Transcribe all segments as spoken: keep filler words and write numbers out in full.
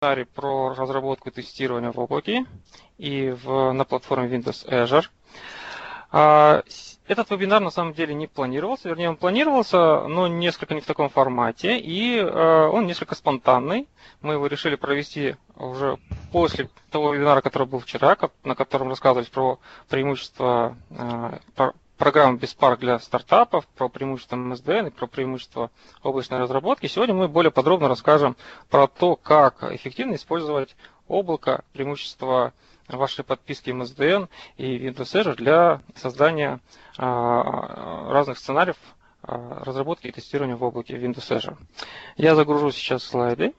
Про разработку и тестирование в облаке и в, на платформе Windows Azure. А, этот вебинар на самом деле не планировался, вернее он планировался, но несколько не в таком формате, и а, он несколько спонтанный. Мы его решили провести уже после того вебинара, который был вчера, на котором рассказывались про преимущества а, про, программ BizSpark для стартапов, про преимущества эм эс ди эн и про преимущества облачной разработки. Сегодня мы более подробно расскажем про то, как эффективно использовать облако, преимущества вашей подписки эм эс ди эн и Windows Azure для создания разных сценариев разработки и тестирования в облаке Windows Azure. Я загружу сейчас слайды.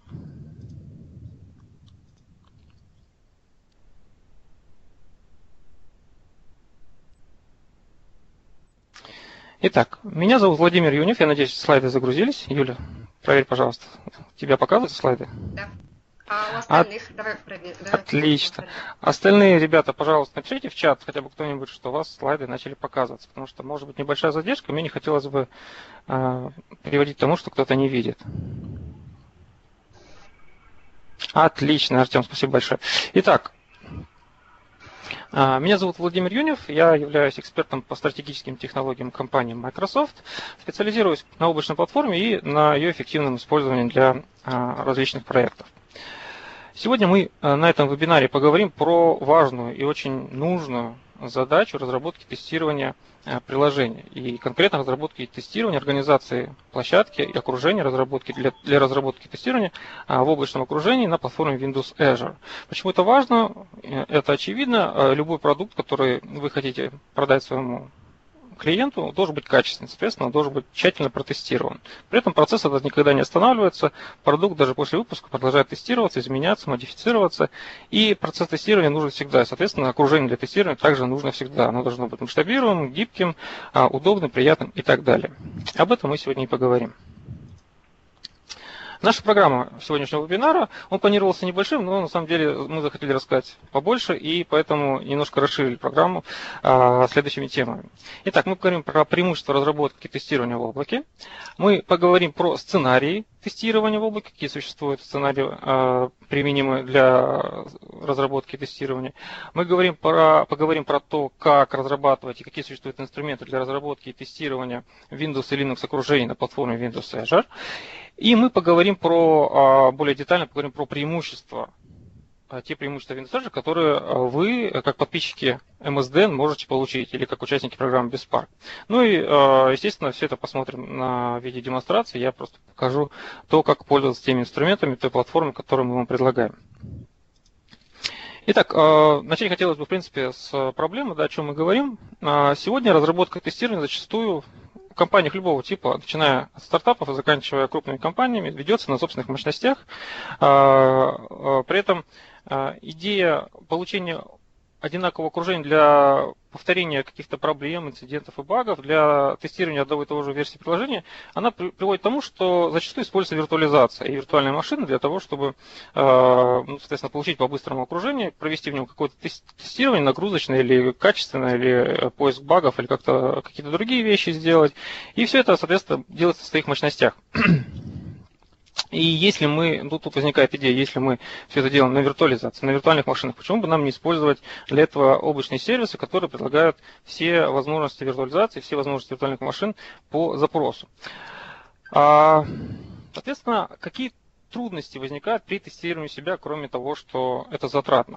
Итак, меня зовут Владимир Юнев, я надеюсь, слайды загрузились. Юля, проверь, пожалуйста, тебя показываются слайды? Да. А у остальных От... давай проверим. Отлично. Остальные ребята, пожалуйста, напишите в чат хотя бы кто-нибудь, что у вас слайды начали показываться, потому что может быть небольшая задержка, мне не хотелось бы э, приводить к тому, что кто-то не видит. Отлично, Артем, спасибо большое. Итак, меня зовут Владимир Юнев, я являюсь экспертом по стратегическим технологиям компании Microsoft, специализируюсь на облачной платформе и на ее эффективном использовании для различных проектов. Сегодня мы на этом вебинаре поговорим про важную и очень нужную задачу разработки и тестирования приложений. И конкретно разработки и тестирования, организации площадки и окружения разработки для, для разработки и тестирования в облачном окружении на платформе Windows Azure. Почему это важно? Это очевидно. Любой продукт, который вы хотите продать своему клиенту, должен быть качественный, соответственно, он должен быть тщательно протестирован. При этом процесс этот никогда не останавливается, продукт даже после выпуска продолжает тестироваться, изменяться, модифицироваться, и процесс тестирования нужен всегда, соответственно, окружение для тестирования также нужно всегда, оно должно быть масштабируемым, гибким, удобным, приятным и так далее. Об этом мы сегодня и поговорим. Наша программа сегодняшнего вебинара, он планировался небольшим, но на самом деле мы захотели рассказать побольше, и поэтому немножко расширили программу а, следующими темами. Итак, мы поговорим про преимущества разработки и тестирования в облаке. Мы поговорим про сценарии тестирования в облаке, какие существуют сценарии, а, применимые для разработки и тестирования. Мы говорим про, поговорим про то, как разрабатывать и какие существуют инструменты для разработки и тестирования Windows и Linux окружений на платформе Windows Azure. И мы поговорим про, более детально поговорим про преимущества, те преимущества Windows Azure, которые вы, как подписчики эм эс ди эн, можете получить, или как участники программы BizSpark. Ну и, естественно, все это посмотрим на виде демонстрации. Я просто покажу то, как пользоваться теми инструментами, той платформой, которую мы вам предлагаем. Итак, начать хотелось бы, в принципе, с проблемы, да, о чем мы говорим. Сегодня разработка и тестирование зачастую в компаниях любого типа, начиная от стартапов и заканчивая крупными компаниями, ведется на собственных мощностях. При этом идея получения одинакового окружения для повторения каких-то проблем, инцидентов и багов, для тестирования одного и того же версии приложения, она приводит к тому, что зачастую используется виртуализация и виртуальная машина для того, чтобы, соответственно, получить по-быстрому окружение, провести в нем какое-то тестирование нагрузочное или качественное, или поиск багов, или как-то какие-то другие вещи сделать. И все это, соответственно, делается в своих мощностях. И если мы, ну, тут возникает идея, если мы все это делаем на виртуализации, на виртуальных машинах, почему бы нам не использовать для этого облачные сервисы, которые предлагают все возможности виртуализации, все возможности виртуальных машин по запросу. Соответственно, какие трудности возникают при тестировании себя, кроме того, что это затратно?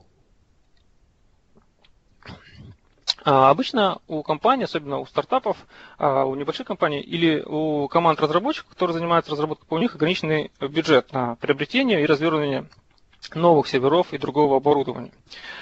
Обычно у компаний, особенно у стартапов, у небольших компаний или у команд разработчиков, которые занимаются разработкой, у них ограниченный бюджет на приобретение и развертывание новых серверов и другого оборудования.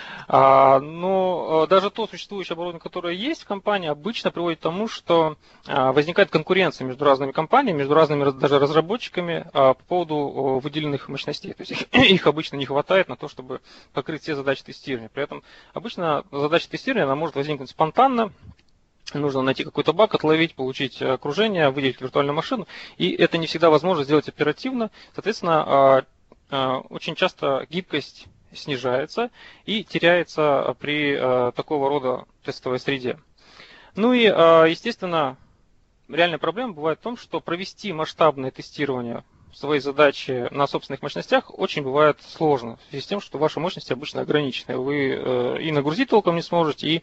Но даже то существующее оборудование, которое есть в компании, обычно приводит к тому, что возникает конкуренция между разными компаниями, между разными даже разработчиками по поводу выделенных мощностей. То есть их обычно не хватает на то, чтобы покрыть все задачи тестирования. При этом обычно задача тестирования она может возникнуть спонтанно. Нужно найти какой-то баг, отловить, получить окружение, выделить виртуальную машину. И это не всегда возможно сделать оперативно. Соответственно, очень часто гибкость снижается и теряется при э, такого рода тестовой среде. Ну и, э, естественно, реальная проблема бывает в том, что провести масштабное тестирование свои задачи на собственных мощностях очень бывает сложно, в связи с тем, что ваши мощности обычно ограничены. Вы и нагрузить толком не сможете, и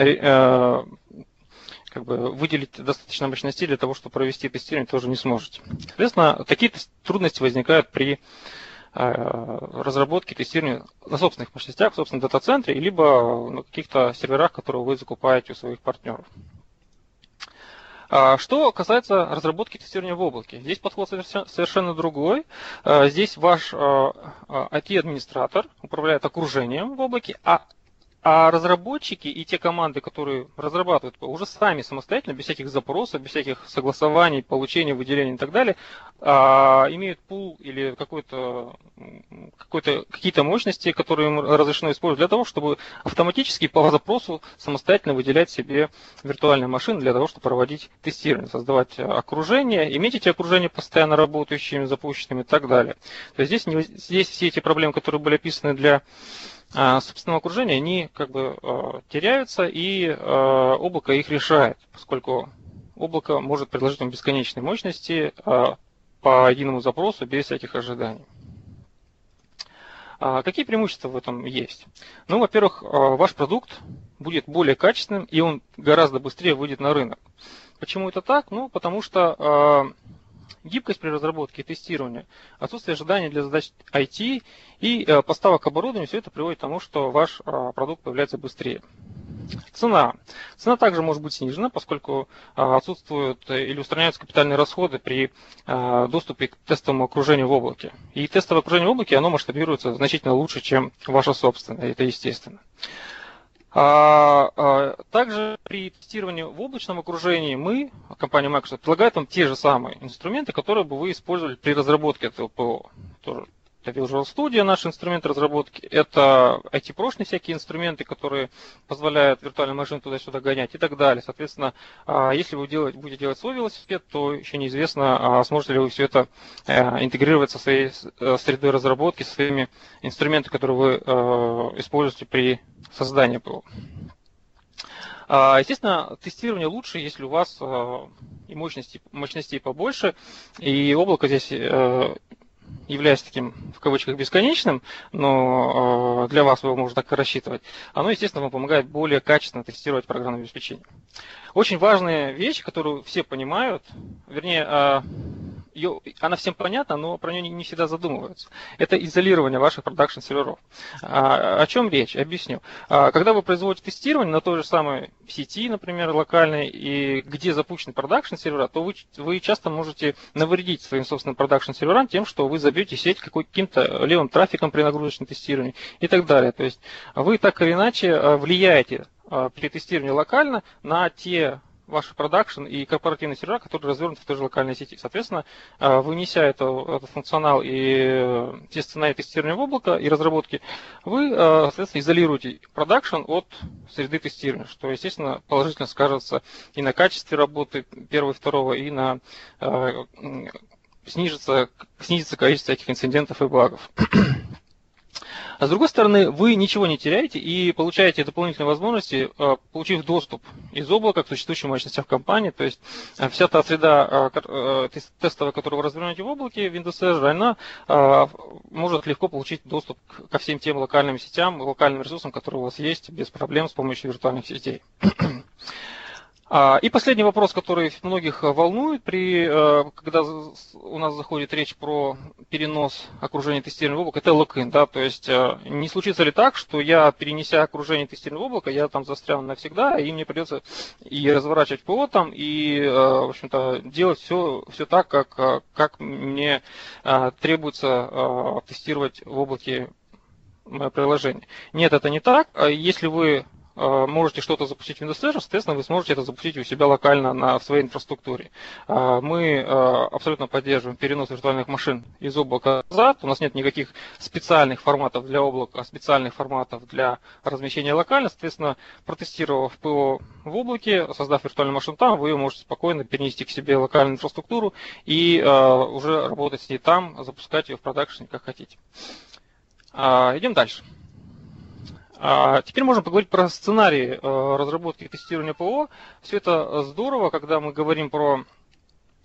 как бы выделить достаточно мощностей для того, чтобы провести тестирование, тоже не сможете. Соответственно, такие трудности возникают при разработке тестирования на собственных мощностях, в собственном дата-центре, либо на каких-то серверах, которые вы закупаете у своих партнеров. Что касается разработки тестирования в облаке, здесь подход совершенно другой. Здесь ваш ай ти-администратор управляет окружением в облаке, а А разработчики и те команды, которые разрабатывают, уже сами самостоятельно, без всяких запросов, без всяких согласований, получения, выделения и так далее, имеют пул или какой-то, какой-то, какие-то мощности, которые им разрешено использовать для того, чтобы автоматически по запросу самостоятельно выделять себе виртуальные машины для того, чтобы проводить тестирование, создавать окружение, иметь эти окружения постоянно работающими, запущенными и так далее. То есть здесь, здесь все эти проблемы, которые были описаны для собственного окружения, они как бы теряются, и облако их решает, поскольку облако может предложить вам бесконечные мощности по единому запросу без всяких ожиданий. Какие преимущества в этом есть? Ну, во-первых, ваш продукт будет более качественным, и он гораздо быстрее выйдет на рынок. Почему это так? Ну, потому что гибкость при разработке и тестировании, отсутствие ожиданий для задач ай ти и поставок оборудования, все это приводит к тому, что ваш продукт появляется быстрее. Цена. Цена также может быть снижена, поскольку отсутствуют или устраняются капитальные расходы при доступе к тестовому окружению в облаке. И тестовое окружение в облаке, оно масштабируется значительно лучше, чем ваше собственное, это естественно. Также при тестировании в облачном окружении мы, компания Microsoft, предлагает вам те же самые инструменты, которые бы вы использовали при разработке этого ПО. Это Visual Studio, наши инструменты разработки, это ай ти-прошные всякие инструменты, которые позволяют виртуальную машину туда-сюда гонять и так далее. Соответственно, если вы делать, будете делать свой велосипед, то еще неизвестно, сможете ли вы все это интегрировать со своей средой разработки, со своими инструментами, которые вы используете при создании ПО. Естественно, тестирование лучше, если у вас и мощности, мощностей побольше, и облако здесь, являясь таким, в кавычках, бесконечным, но для вас его можно так и рассчитывать, оно, естественно, вам помогает более качественно тестировать программное обеспечение. Очень важная вещь, которую все понимают, вернее, ее, она всем понятна, но про нее не всегда задумываются. Это изолирование ваших продакшн-серверов. О чем речь? Объясню. Когда вы производите тестирование на той же самой сети, например, локальной, и где запущены продакшн-сервера, то вы, вы часто можете навредить своим собственным продакшн-серверам тем, что вы забьете сеть каким-то левым трафиком при нагрузочном тестировании и так далее. То есть вы так или иначе влияете при тестировании локально на те ваши продакшн и корпоративные сервера, которые развернуты в той же локальной сети. Соответственно, вынеся это, этот функционал и те сценарии тестирования в облако и разработки, вы, соответственно, изолируете продакшн от среды тестирования, что, естественно, положительно скажется и на качестве работы первого и второго, и на снижится, снизится количество таких инцидентов и багов. А с другой стороны, вы ничего не теряете и получаете дополнительные возможности, получив доступ из облака к существующим мощностям в компании. То есть вся та среда тестовая, которую вы развернете в облаке, Windows Azure, она может легко получить доступ ко всем тем локальным сетям, локальным ресурсам, которые у вас есть, без проблем с помощью виртуальных сетей. И последний вопрос, который многих волнует, при, когда у нас заходит речь про перенос окружения тестирования в облако, это локин. Да? То есть не случится ли так, что я, перенеся окружение тестирования в облако, я там застрял навсегда, и мне придется и разворачивать ПО там, и, в общем-то, делать все, все так, как, как мне требуется тестировать в облаке мое приложение. Нет, это не так. Если вы можете что-то запустить в Windows Azure, соответственно, вы сможете это запустить у себя локально на своей инфраструктуре. Мы абсолютно поддерживаем перенос виртуальных машин из облака назад. У нас нет никаких специальных форматов для облака, специальных форматов для размещения локально. Соответственно, протестировав ПО в облаке, создав виртуальную машину там, вы ее можете спокойно перенести к себе локальную инфраструктуру и уже работать с ней там, запускать ее в продакшене, как хотите. Идем дальше. А теперь можем поговорить про сценарии разработки и тестирования ПО. Все это здорово, когда мы говорим про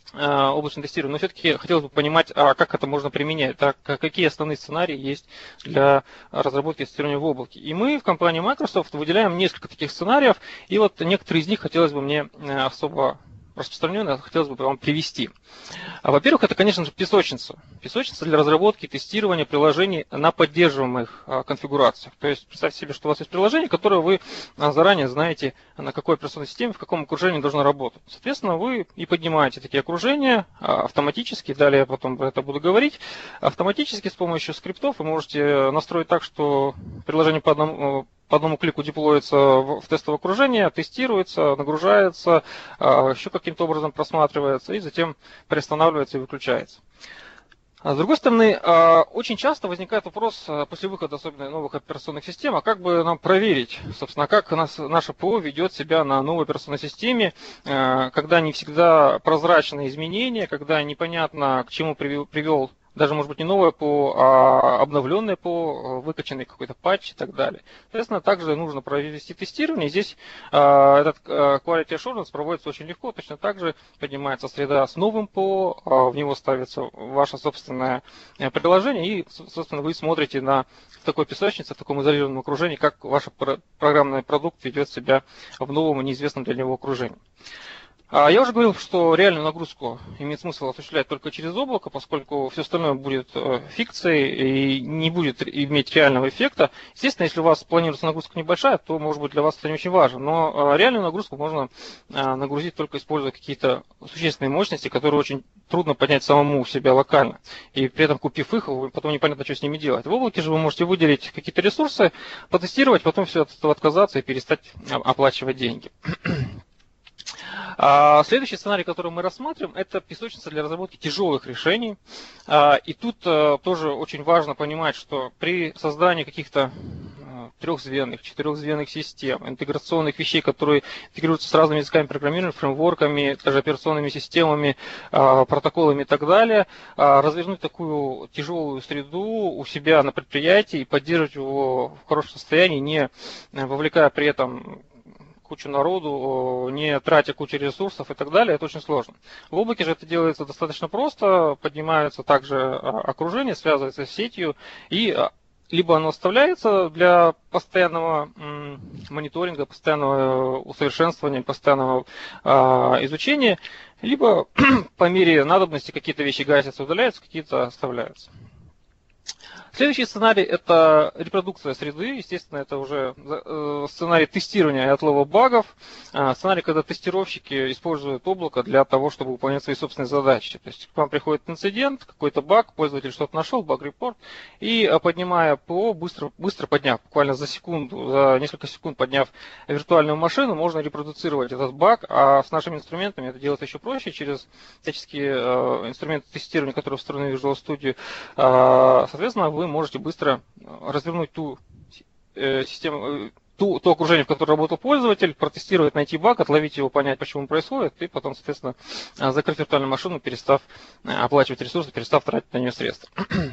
облачное тестирование, но все-таки хотелось бы понимать, а как это можно применять, так, какие основные сценарии есть для разработки тестирования в облаке. И мы в компании Microsoft выделяем несколько таких сценариев, и вот некоторые из них хотелось бы мне особо распространенные, хотелось бы вам привести. Во-первых, это, конечно же, песочница. Песочница для разработки и тестирования приложений на поддерживаемых конфигурациях. То есть представьте себе, что у вас есть приложение, которое вы заранее знаете, на какой операционной системе, в каком окружении должно работать. Соответственно, вы и поднимаете такие окружения автоматически, далее я потом про это буду говорить, автоматически с помощью скриптов вы можете настроить так, что приложение по одному по одному клику деплоится в тестовое окружение, тестируется, нагружается, еще каким-то образом просматривается и затем приостанавливается и выключается. С другой стороны, очень часто возникает вопрос после выхода особенно новых операционных систем, а как бы нам проверить, собственно, как нас, наше ПО ведет себя на новой операционной системе, когда не всегда прозрачные изменения, когда непонятно, к чему привел даже, может быть, не новое ПО, а обновленное ПО, выкачанный какой-то патч и так далее. Соответственно, также нужно провести тестирование. Здесь а, этот а, Quality Assurance проводится очень легко. Точно так же поднимается среда с новым ПО, а, в него ставится ваше собственное приложение, и, собственно, вы смотрите на в такой песочнице, в таком изолированном окружении, как ваш программный продукт ведет себя в новом и неизвестном для него окружении. Я уже говорил, что реальную нагрузку имеет смысл осуществлять только через облако, поскольку все остальное будет фикцией и не будет иметь реального эффекта. Естественно, если у вас планируется нагрузка небольшая, то, может быть, для вас это не очень важно. Но реальную нагрузку можно нагрузить только используя какие-то существенные мощности, которые очень трудно поднять самому у себя локально. И при этом, купив их, потом непонятно, что с ними делать. В облаке же вы можете выделить какие-то ресурсы, потестировать, потом все от этого отказаться и перестать оплачивать деньги. Следующий сценарий, который мы рассматриваем, это песочница для разработки тяжелых решений. И тут тоже очень важно понимать, что при создании каких-то трехзвенных, четырехзвенных систем, интеграционных вещей, которые интегрируются с разными языками программирования, фреймворками, даже операционными системами, протоколами и так далее, развернуть такую тяжелую среду у себя на предприятии и поддерживать его в хорошем состоянии, не вовлекая при этом кучу народу, не тратя кучу ресурсов и так далее, это очень сложно. В облаке же это делается достаточно просто, поднимается также окружение, связывается с сетью, и либо оно оставляется для постоянного мониторинга, постоянного усовершенствования, постоянного изучения, либо по мере надобности какие-то вещи гасятся, удаляются, какие-то оставляются. Следующий сценарий – это репродукция среды. Естественно, это уже сценарий тестирования и отлова багов. Сценарий, когда тестировщики используют облако для того, чтобы выполнять свои собственные задачи. То есть к вам приходит инцидент, какой-то баг, пользователь что-то нашел, баг-репорт, и поднимая ПО, быстро, быстро подняв, буквально за секунду, за несколько секунд подняв виртуальную машину, можно репродуцировать этот баг. А с нашими инструментами это делать еще проще, через всяческие инструменты тестирования, которые встроены в Visual Studio. Соответственно, вы можете быстро развернуть ту систему, ту, то окружение, в котором работал пользователь, протестировать, найти баг, отловить его, понять, почему он происходит, и потом, соответственно, закрыть виртуальную машину, перестав оплачивать ресурсы, перестав тратить на нее средства.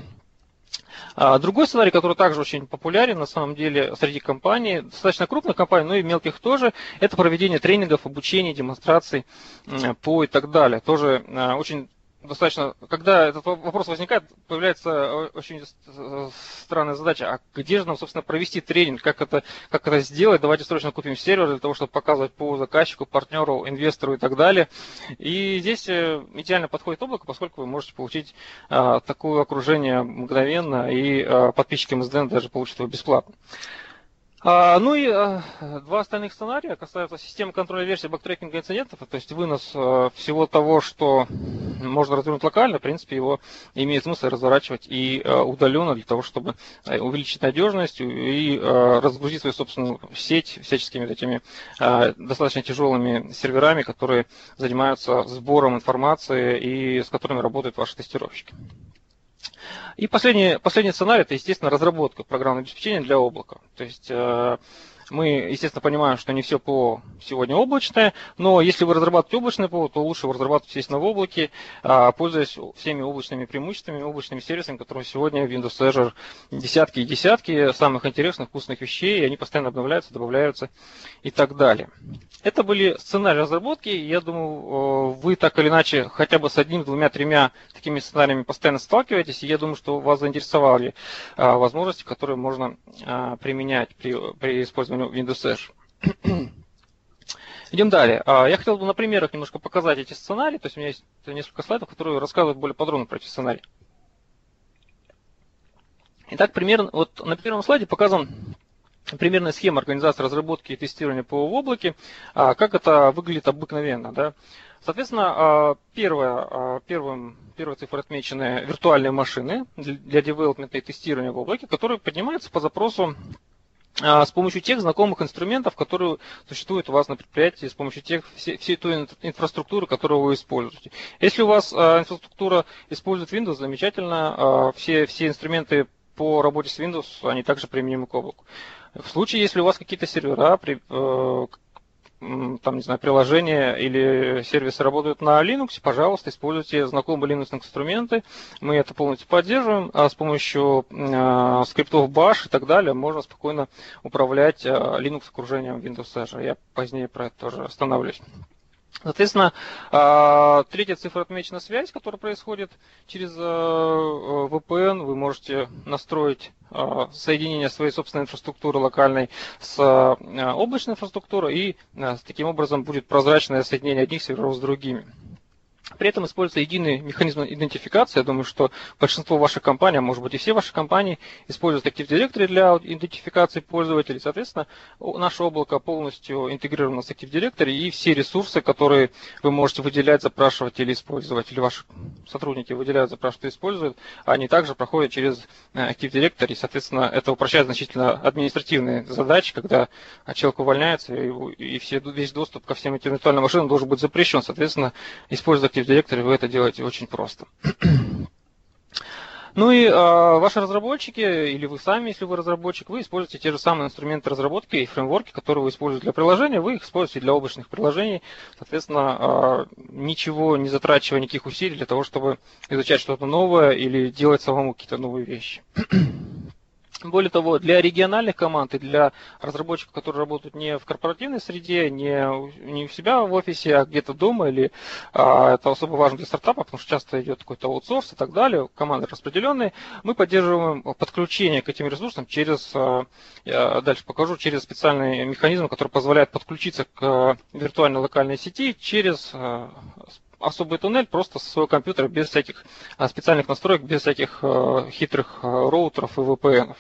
Другой сценарий, который также очень популярен на самом деле среди компаний, достаточно крупных компаний, но и мелких тоже, это проведение тренингов, обучения, демонстраций по и так далее. Тоже очень достаточно, когда этот вопрос возникает, появляется очень странная задача, а где же нам, собственно, провести тренинг, как это, как это сделать, давайте срочно купим сервер для того, чтобы показывать по заказчику, партнеру, инвестору и так далее. И здесь идеально подходит облако, поскольку вы можете получить а, такое окружение мгновенно, и а, подписчики эм эс ди эн даже получат его бесплатно. А, ну и а, два остальных сценария касаются системы контроля версии, бэктрекинга инцидентов, то есть вынос а, всего того, что можно развернуть локально, в принципе, его имеет смысл разворачивать и а, удаленно для того, чтобы увеличить надежность и а, разгрузить свою собственную сеть всяческими этими а, достаточно тяжелыми серверами, которые занимаются сбором информации и с которыми работают ваши тестировщики. И последний, последний сценарий – это, естественно, разработка программного обеспечения для облака. То есть Мы, естественно, понимаем, что не все ПО сегодня облачное, но если вы разрабатываете облачное ПО, то лучше его разрабатывать, естественно, в облаке, пользуясь всеми облачными преимуществами, облачными сервисами, которые сегодня в Windows Azure десятки и десятки самых интересных, вкусных вещей, и они постоянно обновляются, добавляются и так далее. Это были сценарии разработки. Я думаю, вы так или иначе хотя бы с одним, двумя, тремя такими сценариями постоянно сталкиваетесь, и я думаю, что вас заинтересовали возможности, которые можно применять при, при использовании Windows Azure. Идем далее. Я хотел бы на примерах немножко показать эти сценарии. То есть у меня есть несколько слайдов, которые рассказывают более подробно про эти сценарии. Итак, примерно вот на первом слайде показан примерная схема организации разработки и тестирования ПО в облаке, как это выглядит обыкновенно. Да? Соответственно, первая, первым, первая цифра отмечены виртуальные машины для девелопмента и тестирования в облаке, которые поднимаются по запросу с помощью тех знакомых инструментов, которые существуют у вас на предприятии, с помощью тех, всей, всей той инфраструктуры, которую вы используете. Если у вас инфраструктура использует Windows, замечательно, все, все инструменты по работе с Windows, они также применимы к облаку. В случае, если у вас какие-то сервера, там, не знаю, приложения или сервисы работают на Linux, пожалуйста, используйте знакомые Linux инструменты. Мы это полностью поддерживаем. А с помощью э, скриптов Bash и так далее можно спокойно управлять э, Linux окружением Windows Azure. Я позднее про это тоже остановлюсь. Соответственно, третья цифра отмечена связь, которая происходит через ви пи эн. Вы можете настроить соединение своей собственной инфраструктуры локальной с облачной инфраструктурой, и таким образом будет прозрачное соединение одних серверов с другими. При этом используется единый механизм идентификации. Я думаю, что большинство ваших компаний, а может быть и все ваши компании, используют Active Directory для идентификации пользователей. Соответственно, наше облако полностью интегрировано с Active Directory, и все ресурсы, которые вы можете выделять, запрашивать или использовать, или ваши сотрудники выделяют, запрашивают и используют, они также проходят через Active Directory. Соответственно, это упрощает значительно административные задачи, когда человек увольняется, и все, весь доступ ко всем этим виртуальным машинам должен быть запрещен. Соответственно, используя Active Directory, вы это делаете очень просто. Ну и э, ваши разработчики, или вы сами, если вы разработчик, вы используете те же самые инструменты разработки и фреймворки, которые вы используете для приложения, вы их используете для облачных приложений. Соответственно, э, ничего не затрачивая, никаких усилий для того, чтобы изучать что-то новое или делать самому какие-то новые вещи. Более того, для региональных команд и для разработчиков, которые работают не в корпоративной среде, не, не у себя в офисе, а где-то дома, или а, это особо важно для стартапа, потому что часто идет какой-то аутсорс и так далее, команды распределенные, мы поддерживаем подключение к этим ресурсам через, а, я дальше покажу, через специальный механизм, который позволяет подключиться к виртуальной локальной сети через а, особый туннель просто со своего компьютера, без всяких специальных настроек, без всяких хитрых роутеров и ви пи эн-ов.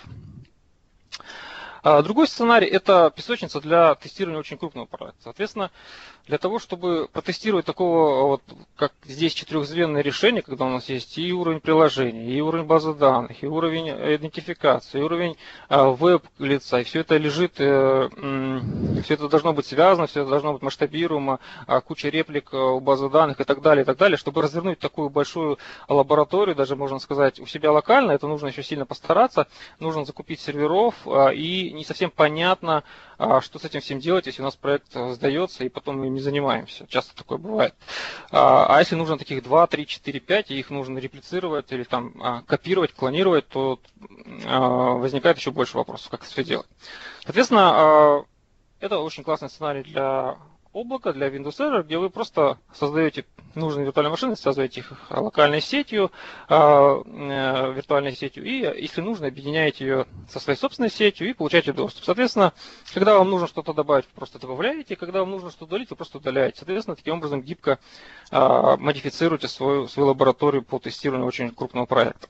Другой сценарий – это песочница для тестирования очень крупного проекта. Соответственно, для того, чтобы протестировать такого, вот, как здесь четырехзвенное решение, когда у нас есть и уровень приложения, и уровень базы данных, и уровень идентификации, и уровень веб-лица, и все это лежит, все это должно быть связано, все это должно быть масштабируемо, куча реплик у базы данных и так далее, и так далее. Чтобы развернуть такую большую лабораторию, даже можно сказать, у себя локально, это нужно еще сильно постараться, нужно закупить серверов, и не совсем понятно, что с этим всем делать, если у нас проект сдается, и потом мы не занимаемся. Часто такое бывает. А если нужно таких два, три, четыре, пять, и их нужно реплицировать или там копировать, клонировать, то возникает еще больше вопросов, как это все делать. Соответственно, это очень классный сценарий для облака, для Windows Azure, где вы просто создаете нужные виртуальные машины, связываете их локальной сетью, виртуальной сетью, и, если нужно, объединяете ее со своей собственной сетью и получаете доступ. Соответственно, когда вам нужно что-то добавить, вы просто добавляете, когда вам нужно что-то удалить, вы просто удаляете. Соответственно, таким образом гибко модифицируете свою, свою лабораторию по тестированию очень крупного проекта.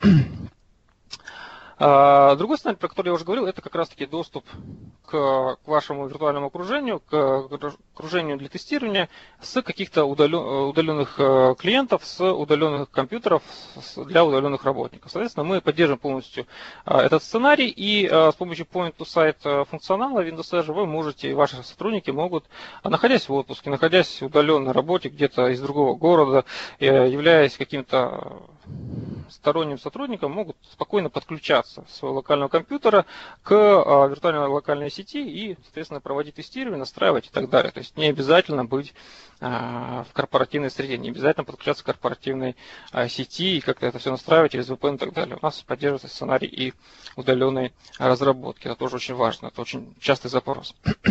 Другой сценарий, про который я уже говорил, это как раз-таки доступ к, к вашему виртуальному окружению, к окружению для тестирования с каких-то удален, удаленных клиентов, с удаленных компьютеров для удаленных работников. Соответственно, мы поддерживаем полностью этот сценарий, и с помощью point-to-site функционала Windows Azure вы можете, ваши сотрудники могут, находясь в отпуске, находясь в удаленной работе где-то из другого города, являясь каким-то сторонним сотрудникам могут спокойно подключаться с своего локального компьютера к виртуальной локальной сети и, соответственно, проводить тестирование, настраивать и так далее. То есть не обязательно быть в корпоративной среде, не обязательно подключаться к корпоративной сети и как-то это все настраивать через ви пи эн и так далее. У нас поддерживается сценарий и удаленной разработки. Это тоже очень важно, это очень частый запрос.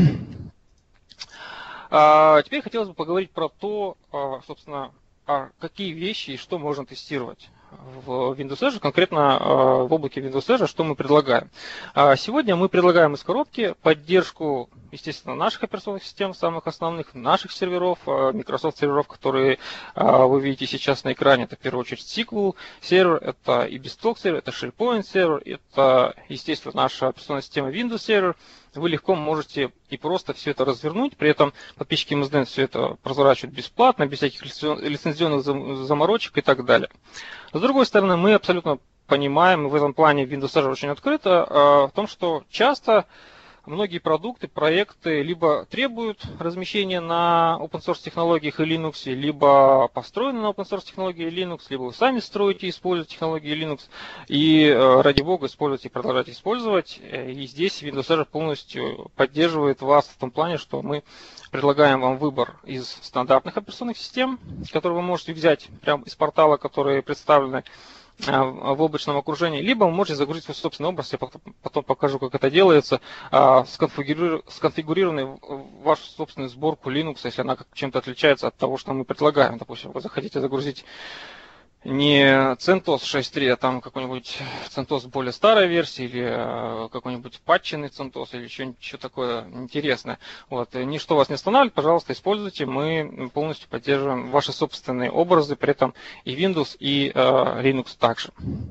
Теперь хотелось бы поговорить про то, собственно, какие вещи и что можно тестировать в Windows Azure, конкретно в облаке Windows Azure, что мы предлагаем. Сегодня мы предлагаем из коробки поддержку, естественно, наших операционных систем, самых основных, наших серверов, Microsoft серверов, которые вы видите сейчас на экране. Это в первую очередь эс ку эль сервер, это и Beanstalk сервер, это SharePoint сервер, это, естественно, наша операционная система Windows сервер. Вы легко можете и просто все это развернуть, при этом подписчики эм эс ди эн все это прозрачивают бесплатно, без всяких лицензионных заморочек и так далее. С другой стороны, мы абсолютно понимаем, и в этом плане Windows Azure очень открыто, в том, что часто многие продукты, проекты либо требуют размещения на open source технологиях и Linux, либо построены на open source технологии Linux, либо вы сами строите и используете технологии Linux, и ради бога используйте и продолжайте использовать. И здесь Windows Azure полностью поддерживает вас в том плане, что мы предлагаем вам выбор из стандартных операционных систем, которые вы можете взять прямо из портала, которые представлены в облачном окружении, либо вы можете загрузить свой собственный образ, я потом покажу, как это делается, сконфигурированный в вашу собственную сборку Linux, если она чем-то отличается от того, что мы предлагаем. Допустим, вы захотите загрузить не CentOS шесть точка три, а там какой-нибудь CentOS более старой версии, или какой-нибудь патченный CentOS, или что-нибудь еще такое интересное. Вот. Ничто вас не останавливает, пожалуйста, используйте. Мы полностью поддерживаем ваши собственные образы, при этом и Windows, и э, Linux также.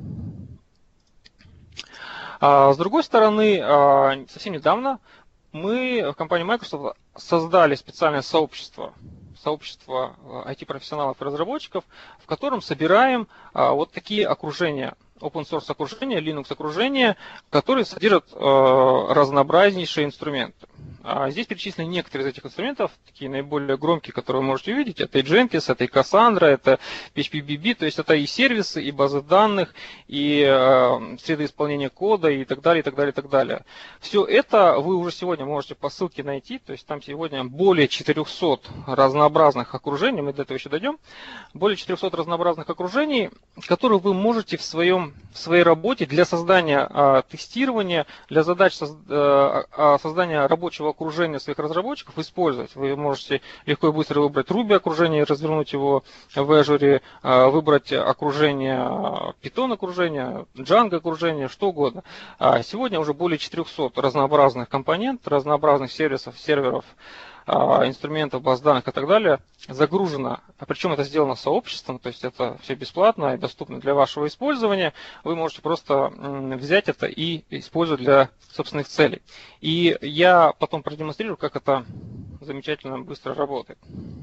А, с другой стороны, э, совсем недавно мы в компании Microsoft создали специальное сообщество, сообщество ай ти-профессионалов и разработчиков, в котором собираем а, вот такие окружения, open source окружения, Linux окружения, которые содержат а, разнообразнейшие инструменты. А здесь перечислены некоторые из этих инструментов, такие наиболее громкие, которые вы можете увидеть. Это и Jenkins, это и Cassandra, это пи эйч пи би би, то есть это и сервисы, и базы данных, и э, среды исполнения кода, и так далее, и так далее, и так далее. Все это вы уже сегодня можете по ссылке найти, то есть там сегодня более четырехсот разнообразных окружений, мы до этого еще дойдем, более четырехсот разнообразных окружений, которые вы можете в, своем, в своей работе для создания э, тестирования, для задач соз, э, создания рабочего окружение своих разработчиков использовать. Вы можете легко и быстро выбрать Ruby окружение, развернуть его в Azure, выбрать окружение Python окружение, Django окружение, что угодно. Сегодня уже более четырехсот разнообразных компонентов, разнообразных сервисов, серверов, инструментов, баз данных и так далее загружено, причем это сделано сообществом, то есть это все бесплатно и доступно для вашего использования. Вы можете просто взять это и использовать для собственных целей. И я потом продемонстрирую, как это замечательно быстро работает.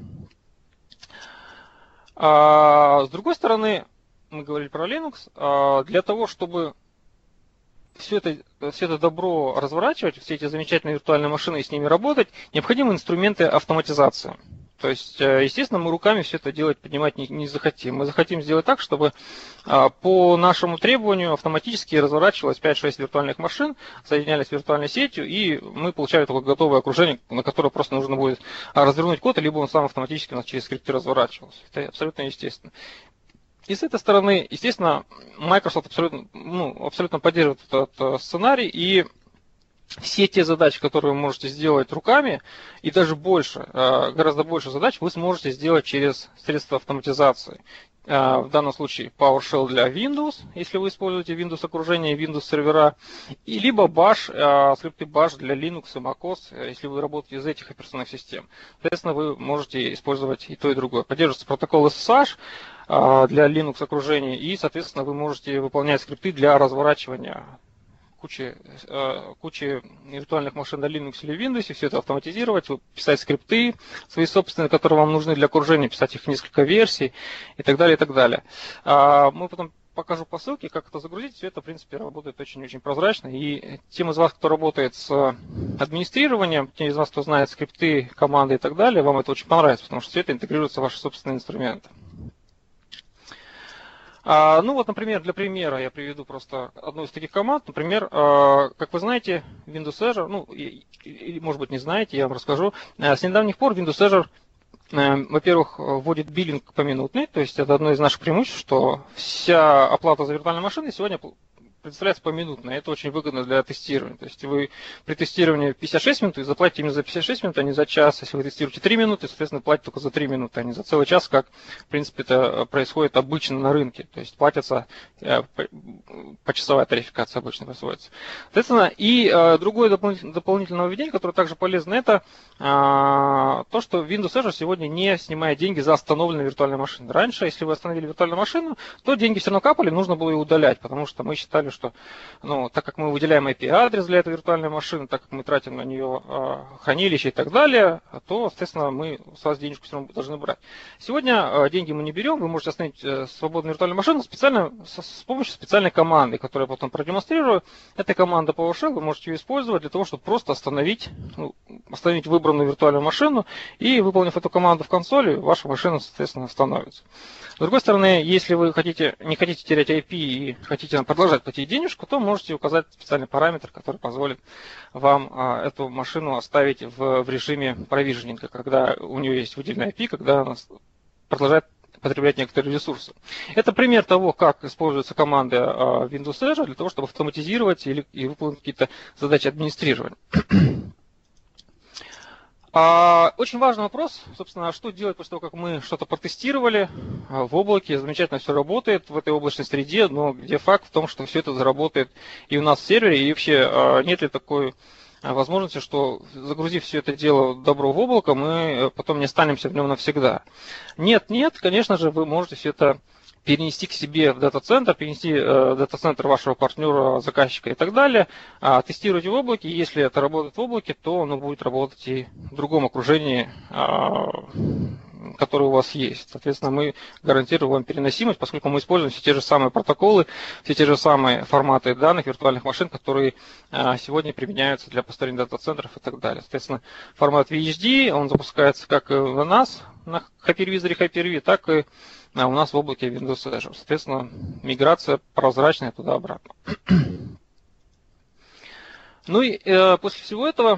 А с другой стороны, мы говорили про Linux, для того, чтобы все это, все это добро разворачивать, все эти замечательные виртуальные машины и с ними работать, необходимы инструменты автоматизации. То есть, естественно, мы руками все это делать, поднимать не, не захотим. Мы захотим сделать так, чтобы по нашему требованию автоматически разворачивалось пять-шесть виртуальных машин, соединялись с виртуальной сетью, и мы получали такое готовое окружение, на которое просто нужно будет развернуть код, либо он сам автоматически у нас через скрипты разворачивался. Это абсолютно естественно. И с этой стороны, естественно, Microsoft абсолютно, ну, абсолютно поддерживает этот сценарий, и все те задачи, которые вы можете сделать руками, и даже больше, гораздо больше задач вы сможете сделать через средства автоматизации. В данном случае PowerShell для Windows, если вы используете Windows окружение, Windows сервера, и либо Bash, скрипты Bash для Linux и macOS, если вы работаете из этих операционных систем. Соответственно, вы можете использовать и то, и другое. Поддерживается протокол эс эс эйч для Linux окружения, и, соответственно, вы можете выполнять скрипты для разворачивания кучи, кучи виртуальных машин на Linux или Windows, все это автоматизировать, писать скрипты свои собственные, которые вам нужны для окружения, писать их в несколько версий и так далее, и так далее. Мы потом покажу по ссылке, как это загрузить. Все это, в принципе, работает очень-очень прозрачно. И тем из вас, кто работает с администрированием, тем из вас, кто знает скрипты, команды и так далее, вам это очень понравится, потому что все это интегрируется в ваши собственные инструменты. А, ну вот, например, для примера я приведу просто одну из таких команд. Например, а, как вы знаете, Windows Azure, ну, или, может быть, не знаете, я вам расскажу. А, с недавних пор Windows Azure, а, во-первых, вводит биллинг поминутный, то есть это одно из наших преимуществ, что вся оплата за виртуальные машины сегодня предоставляется поминутно. Это очень выгодно для тестирования. То есть вы при тестировании пятьдесят шесть минут, и заплатите именно за пятьдесят шесть минут, а не за час. Если вы тестируете три минуты, соответственно, платите только за три минуты, а не за целый час, как, в принципе, это происходит обычно на рынке. То есть платится почасовая тарификация обычно производится. Соответственно, и другое дополнительное введение, которое также полезно, это то, что Windows Azure сегодня не снимает деньги за остановленные виртуальные машины. Раньше, если вы остановили виртуальную машину, то деньги все равно капали, нужно было ее удалять, потому что мы считали, что, ну, так как мы выделяем ай пи-адрес для этой виртуальной машины, так как мы тратим на нее э, хранилище и так далее, то, соответственно, мы с вас денежку все равно должны брать. Сегодня э, деньги мы не берем, вы можете остановить э, свободную виртуальную машину специально, с, с помощью специальной команды, которую я потом продемонстрирую. Эта команда PowerShell, вы можете ее использовать для того, чтобы просто остановить, ну, остановить выбранную виртуальную машину, и, выполнив эту команду в консоли, ваша машина, соответственно, остановится. С другой стороны, если вы хотите, не хотите терять ай пи и хотите продолжать платить денежку, то можете указать специальный параметр, который позволит вам а, эту машину оставить в, в режиме провиженинга, когда у нее есть выделенный ай пи, когда она продолжает потреблять некоторые ресурсы. Это пример того, как используются команды а, Windows Azure для того, чтобы автоматизировать или и выполнить какие-то задачи администрирования. А, очень важный вопрос, собственно, что делать после того, как мы что-то протестировали в облаке, замечательно все работает в этой облачной среде, но где факт в том, что все это заработает и у нас в сервере, и вообще нет ли такой возможности, что, загрузив все это дело добро в облако, мы потом не останемся в нем навсегда. Нет, нет, конечно же, вы можете все это перенести к себе в дата-центр, перенести э, дата-центр вашего партнера, заказчика и так далее, а, тестируйте в облаке, и если это работает в облаке, то оно будет работать и в другом окружении, а, которое у вас есть. Соответственно, мы гарантируем вам переносимость, поскольку мы используем все те же самые протоколы, все те же самые форматы данных виртуальных машин, которые а, сегодня применяются для построения дата-центров и так далее. Соответственно, формат ви эйч ди, он запускается как и у нас на хайпер-визоре Hyper-V, так и а у нас в облаке Windows Azure. Соответственно, миграция прозрачная туда-обратно. Ну и э, после всего этого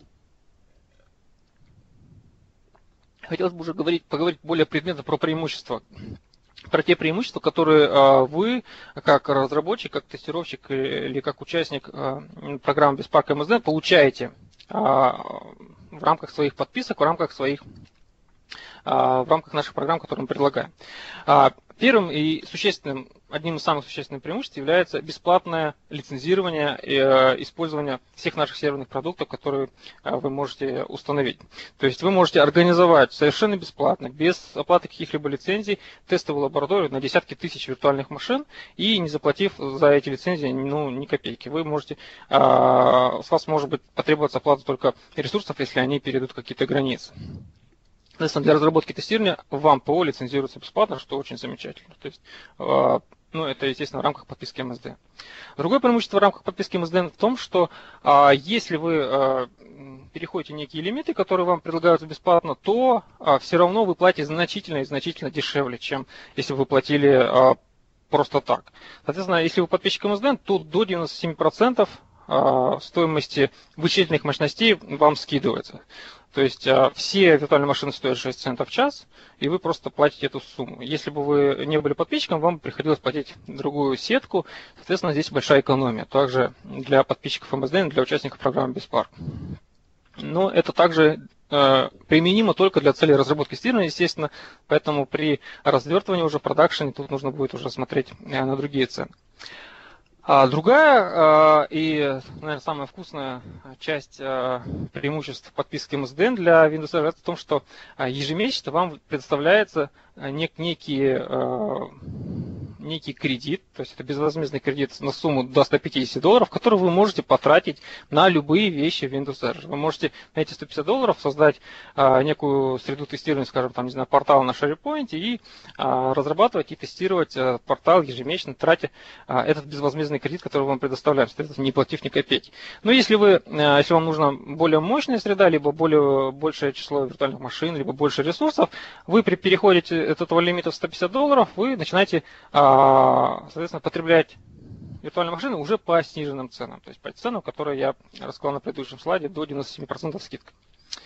хотелось бы уже говорить, поговорить более предметно про преимущества. Про те преимущества, которые э, вы, как разработчик, как тестировщик или как участник э, программы BizPark эм эс ди эн получаете э, в рамках своих подписок, в рамках своих в рамках наших программ, которые мы предлагаем. Первым и существенным, одним из самых существенных преимуществ является бесплатное лицензирование и использование всех наших серверных продуктов, которые вы можете установить. То есть вы можете организовать совершенно бесплатно, без оплаты каких-либо лицензий, тестовую лабораторию на десятки тысяч виртуальных машин и не заплатив за эти лицензии, ну, ни копейки. Вы можете, с вас может быть потребоваться оплата только ресурсов, если они перейдут какие-то границы. Соответственно, для разработки и тестирования вам ПО лицензируется бесплатно, что очень замечательно. То есть, ну, это, естественно, в рамках подписки эм эс ди эн. Другое преимущество в рамках подписки эм эс ди эн в том, что если вы переходите некие лимиты, которые вам предлагаются бесплатно, то все равно вы платите значительно и значительно дешевле, чем если бы вы платили просто так. Соответственно, если вы подписчик эм эс ди эн, то до девяноста семи процентов стоимости вычислительных мощностей вам скидывается. То есть все виртуальные машины стоят шесть центов в час, и вы просто платите эту сумму. Если бы вы не были подписчиком, вам приходилось платить другую сетку. Соответственно, здесь большая экономия. Также для подписчиков эм эс ди эн, для участников программы BizPark. Но это также э, применимо только для целей разработки тестирования, естественно. Поэтому при развертывании уже в продакшене тут нужно будет уже смотреть э, на другие цены. А другая и, наверное, самая вкусная часть преимуществ подписки эм эс ди эн для Windows Azure это в том, что ежемесячно вам предоставляется нек- некий, некий кредит, то есть это безвозмездный кредит на сумму до ста пятидесяти долларов, который вы можете потратить на любые вещи в Windows Azure. Вы можете на эти сто пятьдесят долларов создать некую среду тестирования, скажем, там, не знаю, портал на SharePoint и разрабатывать и тестировать портал ежемесячно, тратя этот безвозмездный кредит, который вам предоставляем, не платив ни копейки. Но если вы, если вам нужна более мощная среда, либо более, большее число виртуальных машин, либо больше ресурсов, вы при переходе от этого лимита в сто пятьдесят долларов, вы начинаете соответственно, потреблять виртуальные машины уже по сниженным ценам, то есть по ценам, которые я рассказал на предыдущем слайде, до девяноста семи процентов скидка.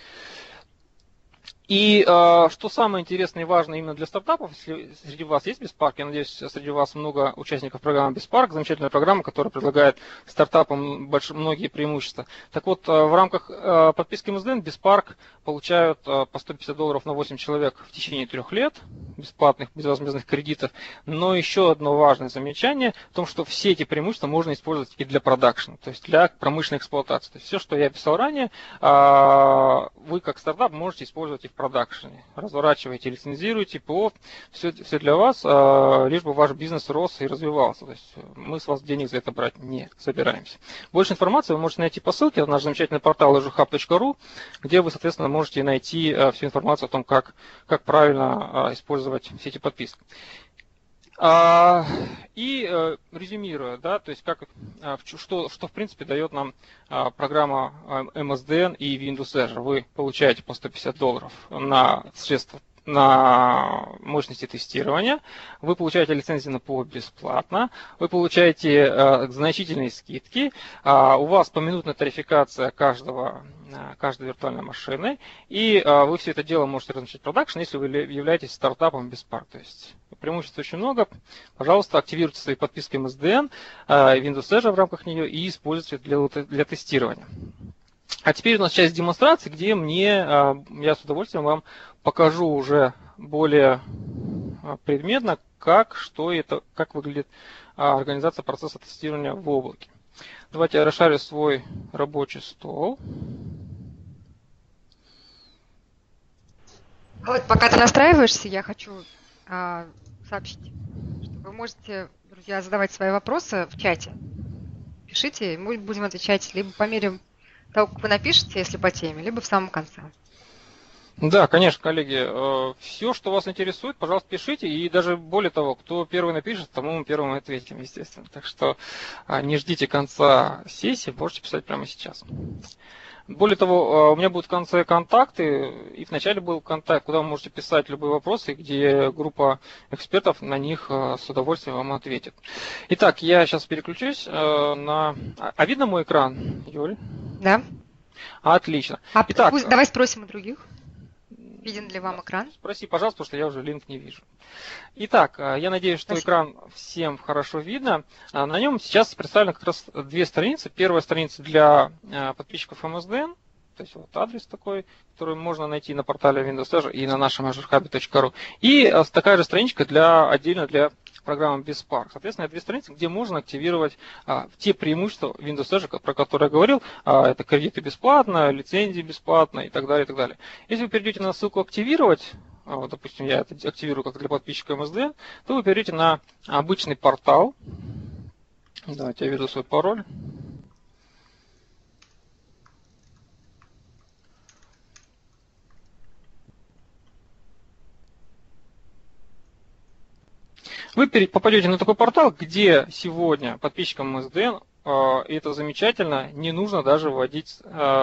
И э, что самое интересное и важное именно для стартапов, если среди вас есть BizSpark, я надеюсь, среди вас много участников программы BizSpark, замечательная программа, которая предлагает стартапам больш... многие преимущества. Так вот, э, в рамках э, подписки эм эс ди эн BizSpark получают э, по сто пятьдесят долларов на восемь человек в течение трех лет, бесплатных, безвозмездных кредитов. Но еще одно важное замечание в том, что все эти преимущества можно использовать и для продакшн, то есть для промышленной эксплуатации. То есть все, что я описал ранее, э, вы как стартап можете использовать и в продакшене. Разворачиваете, лицензируете, ПО, все, все для вас, а, лишь бы ваш бизнес рос и развивался. То есть мы с вас денег за это брать не собираемся. Больше информации вы можете найти по ссылке на наш замечательный портал эжухаб точка ру, где вы, соответственно, можете найти а, всю информацию о том, как, как правильно а, использовать все эти подписки. А, и э, резюмируя, да, то есть как, а, что, что в принципе дает нам а, программа эм эс ди эн и Windows Azure. Вы получаете по сто пятьдесят долларов на средства, на мощности тестирования, вы получаете лицензию на ПО бесплатно, вы получаете э, значительные скидки, э, у вас поминутная тарификация каждого, э, каждой виртуальной машины, и э, вы все это дело можете размещать в продакшн, если вы являетесь стартапом BizSpark. То есть преимуществ очень много. Пожалуйста, активируйте свои подписки эм эс ди эн, э, Windows Azure в рамках нее и используйте для, для тестирования. А теперь у нас часть демонстрации, где мне, я с удовольствием вам покажу уже более предметно, как, что это, как выглядит организация процесса тестирования в облаке. Давайте я расшарю свой рабочий стол. Вот пока ты настраиваешься, я хочу а, сообщить, что вы можете, друзья, задавать свои вопросы в чате. Пишите, мы будем отвечать либо по мере того, как вы напишете, если по теме, либо в самом конце. Да, конечно, коллеги. Все, что вас интересует, пожалуйста, пишите. И даже более того, кто первый напишет, тому мы первым ответим, естественно. Так что не ждите конца сессии, можете писать прямо сейчас. Более того, у меня будут в конце контакты, и в начале был контакт, куда вы можете писать любые вопросы, где группа экспертов на них с удовольствием вам ответит. Итак, я сейчас переключусь на... А видно мой экран, Юль? Да. Отлично. А Итак, пусть, давай спросим у других. Виден ли вам экран? Спроси, пожалуйста, потому что я уже линк не вижу. Итак, я надеюсь, что Спасибо. Экран всем хорошо видно. На нем сейчас представлены как раз две страницы. Первая страница для подписчиков эм эс ди эн, то есть вот адрес такой, который можно найти на портале Windows Azure и на нашем эжухаб точка ру. И такая же страничка для, отдельно для программы BizSpark. Соответственно, две страницы, где можно активировать а, те преимущества Windows Azure, про которые я говорил. А, это кредиты бесплатно, лицензии бесплатно и так далее, и так далее. Если вы перейдете на ссылку «Активировать», а, вот, допустим, я это активирую как для подписчика эм эс ди эн, то вы перейдете на обычный портал. Давайте я введу свой пароль. Вы попадете на такой портал, где сегодня подписчикам эм эс ди эн, и это замечательно, не нужно даже вводить...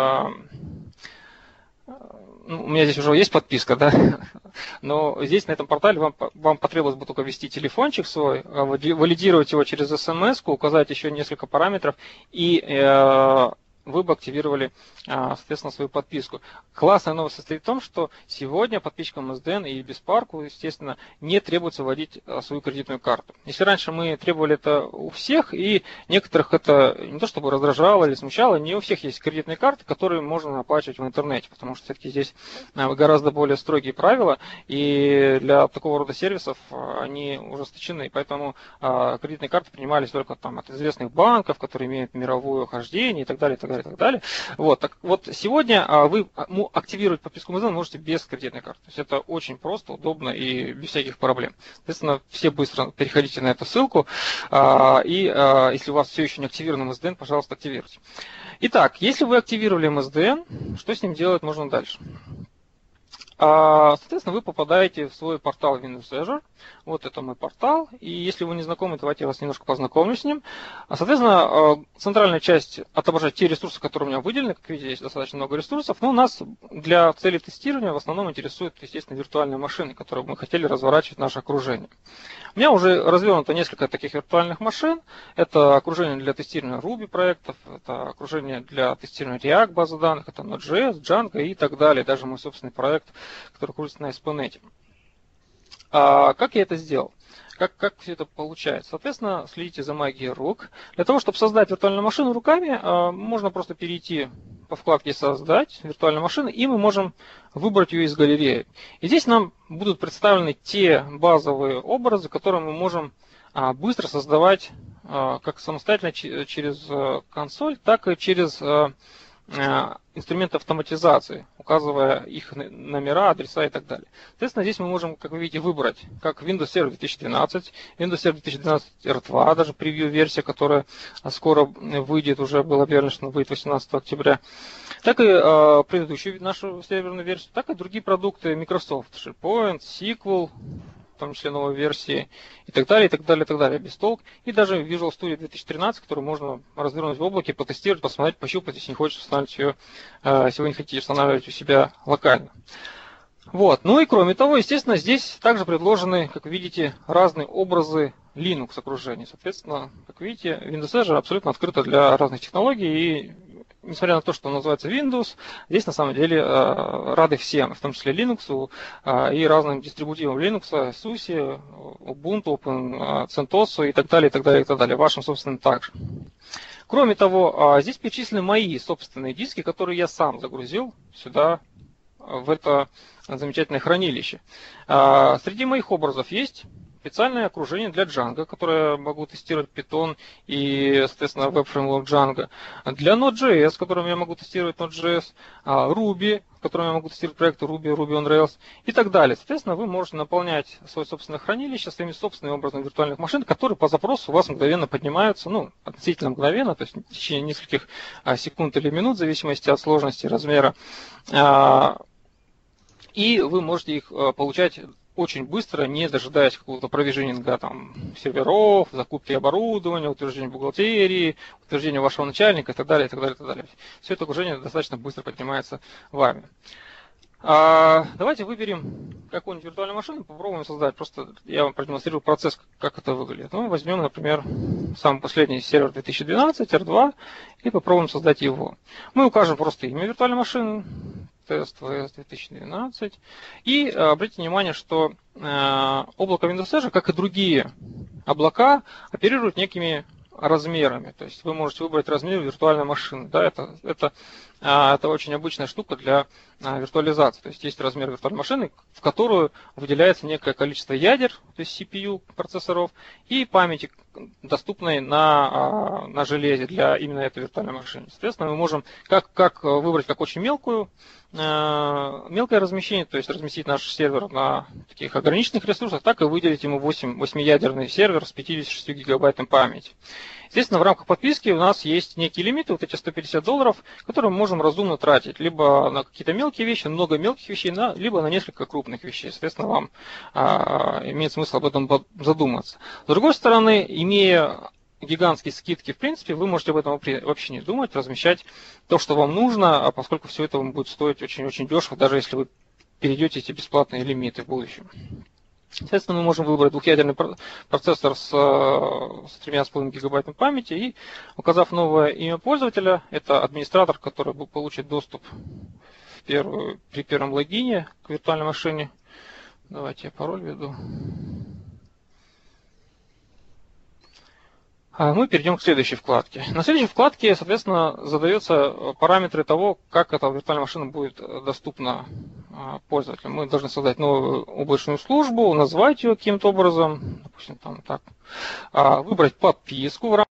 Ну, у меня здесь уже есть подписка, да, но здесь на этом портале вам, вам потребовалось бы только ввести телефончик свой, валидировать его через эс эм эс, указать еще несколько параметров, и э, вы бы активировали, соответственно, свою подписку. Классная новость состоит в том, что сегодня подписчикам эм эс ди эн и BizSpark, естественно, не требуется вводить свою кредитную карту. Если раньше мы требовали это у всех, и некоторых это не то чтобы раздражало или смущало, не у всех есть кредитные карты, которые можно оплачивать в интернете, потому что все-таки здесь гораздо более строгие правила, и для такого рода сервисов они ужесточены, поэтому кредитные карты принимались только там от известных банков, которые имеют мировое хождение и так далее, и так далее. И так далее. Вот, так, вот сегодня вы активировать подписку эм эс ди эн можете без кредитной карты. То есть это очень просто, удобно и без всяких проблем. Соответственно, все быстро переходите на эту ссылку. И если у вас все еще не активирован эм эс ди эн, пожалуйста, активируйте. Итак, если вы активировали эм эс ди эн, что с ним делать можно дальше? А, Соответственно, вы попадаете в свой портал Windows Azure. Вот это мой портал. И если вы не знакомы, давайте я вас немножко познакомлю с ним. А, Соответственно, а, центральная часть отображает те ресурсы, которые у меня выделены. Как видите, здесь достаточно много ресурсов. Но нас для цели тестирования в основном интересуют, естественно, виртуальные машины, которые мы хотели разворачивать в наше окружение. У меня уже развернуто несколько таких виртуальных машин. Это окружение для тестирования Ruby проектов, это окружение для тестирования React базы данных, это Node.js, Django и так далее. Даже мой собственный проект, который крутится на эс пи точка нет. А как я это сделал? Как, как все это получается? Соответственно, следите за магией рук. Для того, чтобы создать виртуальную машину руками, можно просто перейти по вкладке «Создать виртуальную машину», и мы можем выбрать ее из галереи. И здесь нам будут представлены те базовые образы, которые мы можем быстро создавать как самостоятельно через консоль, так и через инструменты автоматизации, указывая их номера, адреса и так далее. Соответственно, здесь мы можем, как вы видите, выбрать как Windows Server две тысячи двенадцать, Windows Server две тысячи двенадцать эр два, даже превью-версия, которая скоро выйдет, уже было объявлено, что выйдет восемнадцатого октября, так и э, предыдущую нашу серверную версию, так и другие продукты Microsoft, SharePoint, сиквел, в том числе новой версии, и так далее, и так далее, и так далее, без толк. И даже Visual Studio две тысячи тринадцать, которую можно развернуть в облаке, потестировать, посмотреть, пощупать, если не хочешь устанавливать ее, если вы не хотите устанавливать у себя локально. Вот. Ну и кроме того, естественно, здесь также предложены, как вы видите, разные образы Linux окружения. Соответственно, как видите, Windows Azure абсолютно открыта для разных технологий, и несмотря на то, что он называется Windows, здесь на самом деле э, рады всем, в том числе Linux э, и разным дистрибутивам Linux, SUSE, Ubuntu, Open, CentOS и так далее, и так далее, и так далее. Вашим собственным также. Кроме того, э, здесь перечислены мои собственные диски, которые я сам загрузил сюда, в это замечательное хранилище. Э, среди моих образов есть специальное окружение для Django, которое могу тестировать Python и, соответственно, веб-фреймворк Django. Для Node.js, которым я могу тестировать Node.js, Ruby, которым я могу тестировать проекты Ruby, Ruby on Rails и так далее. Соответственно, вы можете наполнять свое собственное хранилище своими собственными образами виртуальных машин, которые по запросу у вас мгновенно поднимаются, ну, относительно мгновенно, то есть в течение нескольких секунд или минут, в зависимости от сложности, размера. И вы можете их получать очень быстро, не дожидаясь какого-то провиженинга там, серверов, закупки оборудования, утверждения бухгалтерии, утверждения вашего начальника и так далее, и так далее, и так далее. Все это окружение достаточно быстро поднимается вами. А, давайте выберем какую-нибудь виртуальную машину, попробуем создать. Просто я вам продемонстрирую процесс, как это выглядит. Ну, возьмем, например, самый последний сервер две тысячи двенадцать, эр два, и попробуем создать его. Мы укажем просто имя виртуальной машины, тест ви эс две тысячи двенадцать. И э, обратите внимание, что э, облако Windows Azure, как и другие облака, оперируют некими размерами. То есть вы можете выбрать размер виртуальной машины. Да, это, это, э, это очень обычная штука для э, виртуализации. То есть есть размер виртуальной машины, в которую выделяется некое количество ядер, то есть си пи ю процессоров, и памяти, доступной на, на железе для именно этой виртуальной машины. Соответственно, мы можем как, как выбрать как очень мелкую, э, мелкое размещение, то есть разместить наш сервер на таких ограниченных ресурсах, так и выделить ему восемь, восьмиядерный сервер с пятьюдесятью шестью гигабайтами памяти. Естественно, в рамках подписки у нас есть некие лимиты, вот эти сто пятьдесят долларов, которые мы можем разумно тратить либо на какие-то мелкие вещи, много мелких вещей, на, либо на несколько крупных вещей. Соответственно, вам а, имеет смысл об этом задуматься. С другой стороны, имея гигантские скидки, в принципе, вы можете об этом вообще не думать, размещать то, что вам нужно, а поскольку все это вам будет стоить очень-очень дешево, даже если вы перейдете эти бесплатные лимиты в будущем. Соответственно, мы можем выбрать двухъядерный процессор с, с тремя с половиной гигабайтами памяти и, указав новое имя пользователя, это администратор, который получит доступ в первую, при первом логине к виртуальной машине. Давайте я пароль введу. Мы перейдем к следующей вкладке. На следующей вкладке, соответственно, задаются параметры того, как эта виртуальная машина будет доступна пользователю. Мы должны создать новую облачную службу, назвать ее каким-то образом, допустим, там так, выбрать подписку в рамках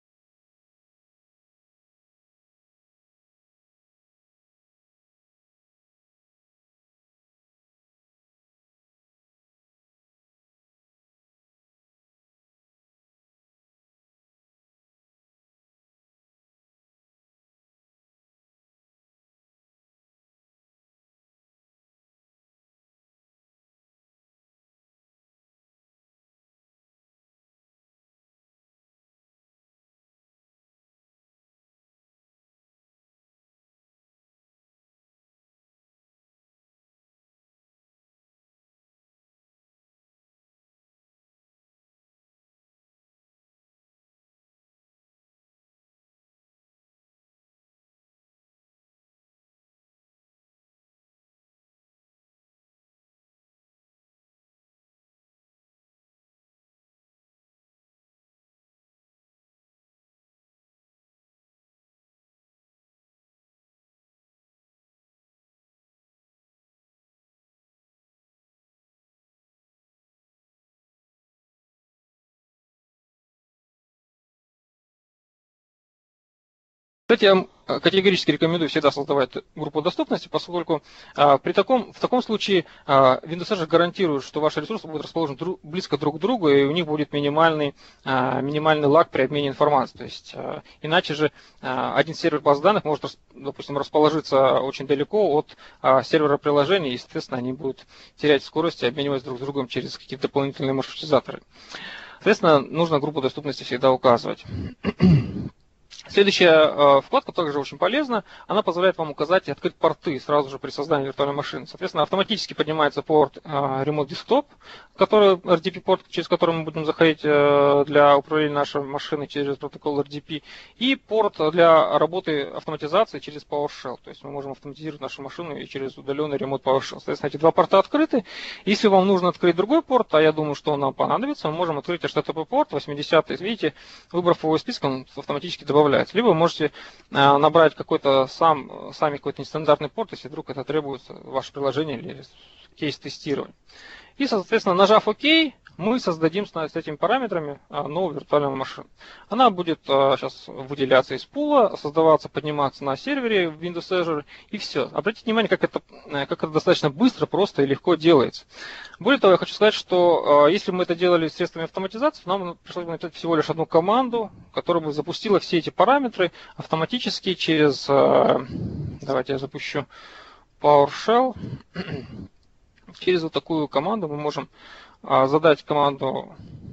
Кстати, я категорически рекомендую всегда создавать группу доступности, поскольку а, при таком, в таком случае а, Windows Azure гарантирует, что ваши ресурсы будут расположены друг, близко друг к другу, и у них будет минимальный, а, минимальный лаг при обмене информацией. То есть, а, иначе же а, один сервер баз данных может, допустим, расположиться очень далеко от а, сервера приложений, и, соответственно, они будут терять скорость и обмениваться друг с другом через какие-то дополнительные маршрутизаторы. Соответственно, нужно группу доступности всегда указывать. Следующая э, вкладка также очень полезна. Она позволяет вам указать и открыть порты сразу же при создании виртуальной машины. Соответственно, автоматически поднимается порт э, Remote Desktop, который, эр ди пи-порт, через который мы будем заходить э, для управления нашей машиной через протокол эр ди пи, и порт для работы автоматизации через PowerShell. То есть мы можем автоматизировать нашу машину и через удаленный Remote PowerShell. Соответственно, эти два порта открыты. Если вам нужно открыть другой порт, а я думаю, что он нам понадобится, мы можем открыть эйч ти ти пи-порт восьмидесятый. Видите, выбрав его из списка, он автоматически добавляется. Либо вы можете набрать какой-то сам, сами какой-то нестандартный порт, если вдруг это требуется ваше приложение или кейс тестирования. И, соответственно, нажав ОК, мы создадим с этими параметрами новую виртуальную машину. Она будет сейчас выделяться из пула, создаваться, подниматься на сервере в Windows Azure, и все. Обратите внимание, как это, как это достаточно быстро, просто и легко делается. Более того, я хочу сказать, что если мы это делали средствами автоматизации, нам пришлось бы написать всего лишь одну команду, которая бы запустила все эти параметры автоматически через... Давайте я запущу PowerShell. Через вот такую команду мы можем а, задать команду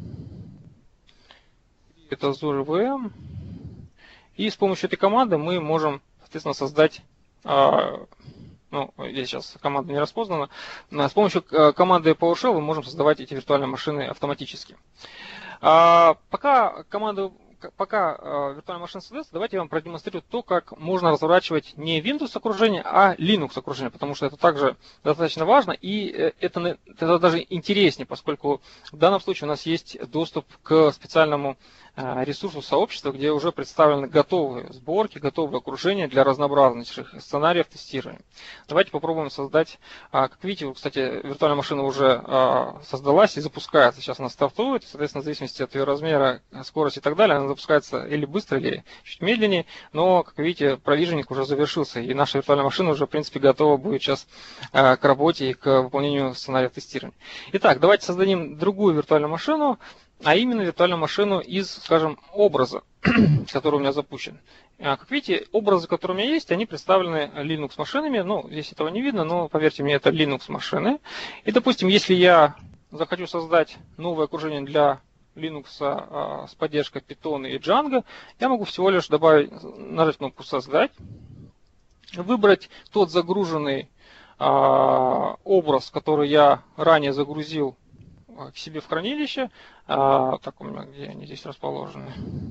это Azure ви эм, и с помощью этой команды мы можем, соответственно, создать, а, ну, здесь сейчас команда не распознана, с помощью команды PowerShell мы можем создавать эти виртуальные машины автоматически. А, пока команду Пока э, виртуальная машина создается, давайте я вам продемонстрирую то, как можно разворачивать не Windows окружение, а Linux окружение, потому что это также достаточно важно, и это, это даже интереснее, поскольку в данном случае у нас есть доступ к специальному э, ресурсу сообщества, где уже представлены готовые сборки, готовые окружения для разнообразных сценариев тестирования. Давайте попробуем создать, э, как видите, кстати, виртуальная машина уже э, создалась и запускается, сейчас она стартует, соответственно, в зависимости от ее размера, скорости и так далее, она запускается или быстро, или чуть медленнее, но, как видите, провиженинг уже завершился, и наша виртуальная машина уже, в принципе, готова будет сейчас э, к работе и к выполнению сценария тестирования. Итак, давайте создадим другую виртуальную машину, а именно виртуальную машину из, скажем, образа, который у меня запущен. Как видите, образы, которые у меня есть, они представлены Linux машинами, ну, здесь этого не видно, но, поверьте мне, это Linux машины. И, допустим, если я захочу создать новое окружение для Linux а, с поддержкой Python и Django, я могу всего лишь добавить, нажать кнопку «Создать», выбрать тот загруженный а, образ, который я ранее загрузил к себе в хранилище. А, так, у меня где они здесь расположены?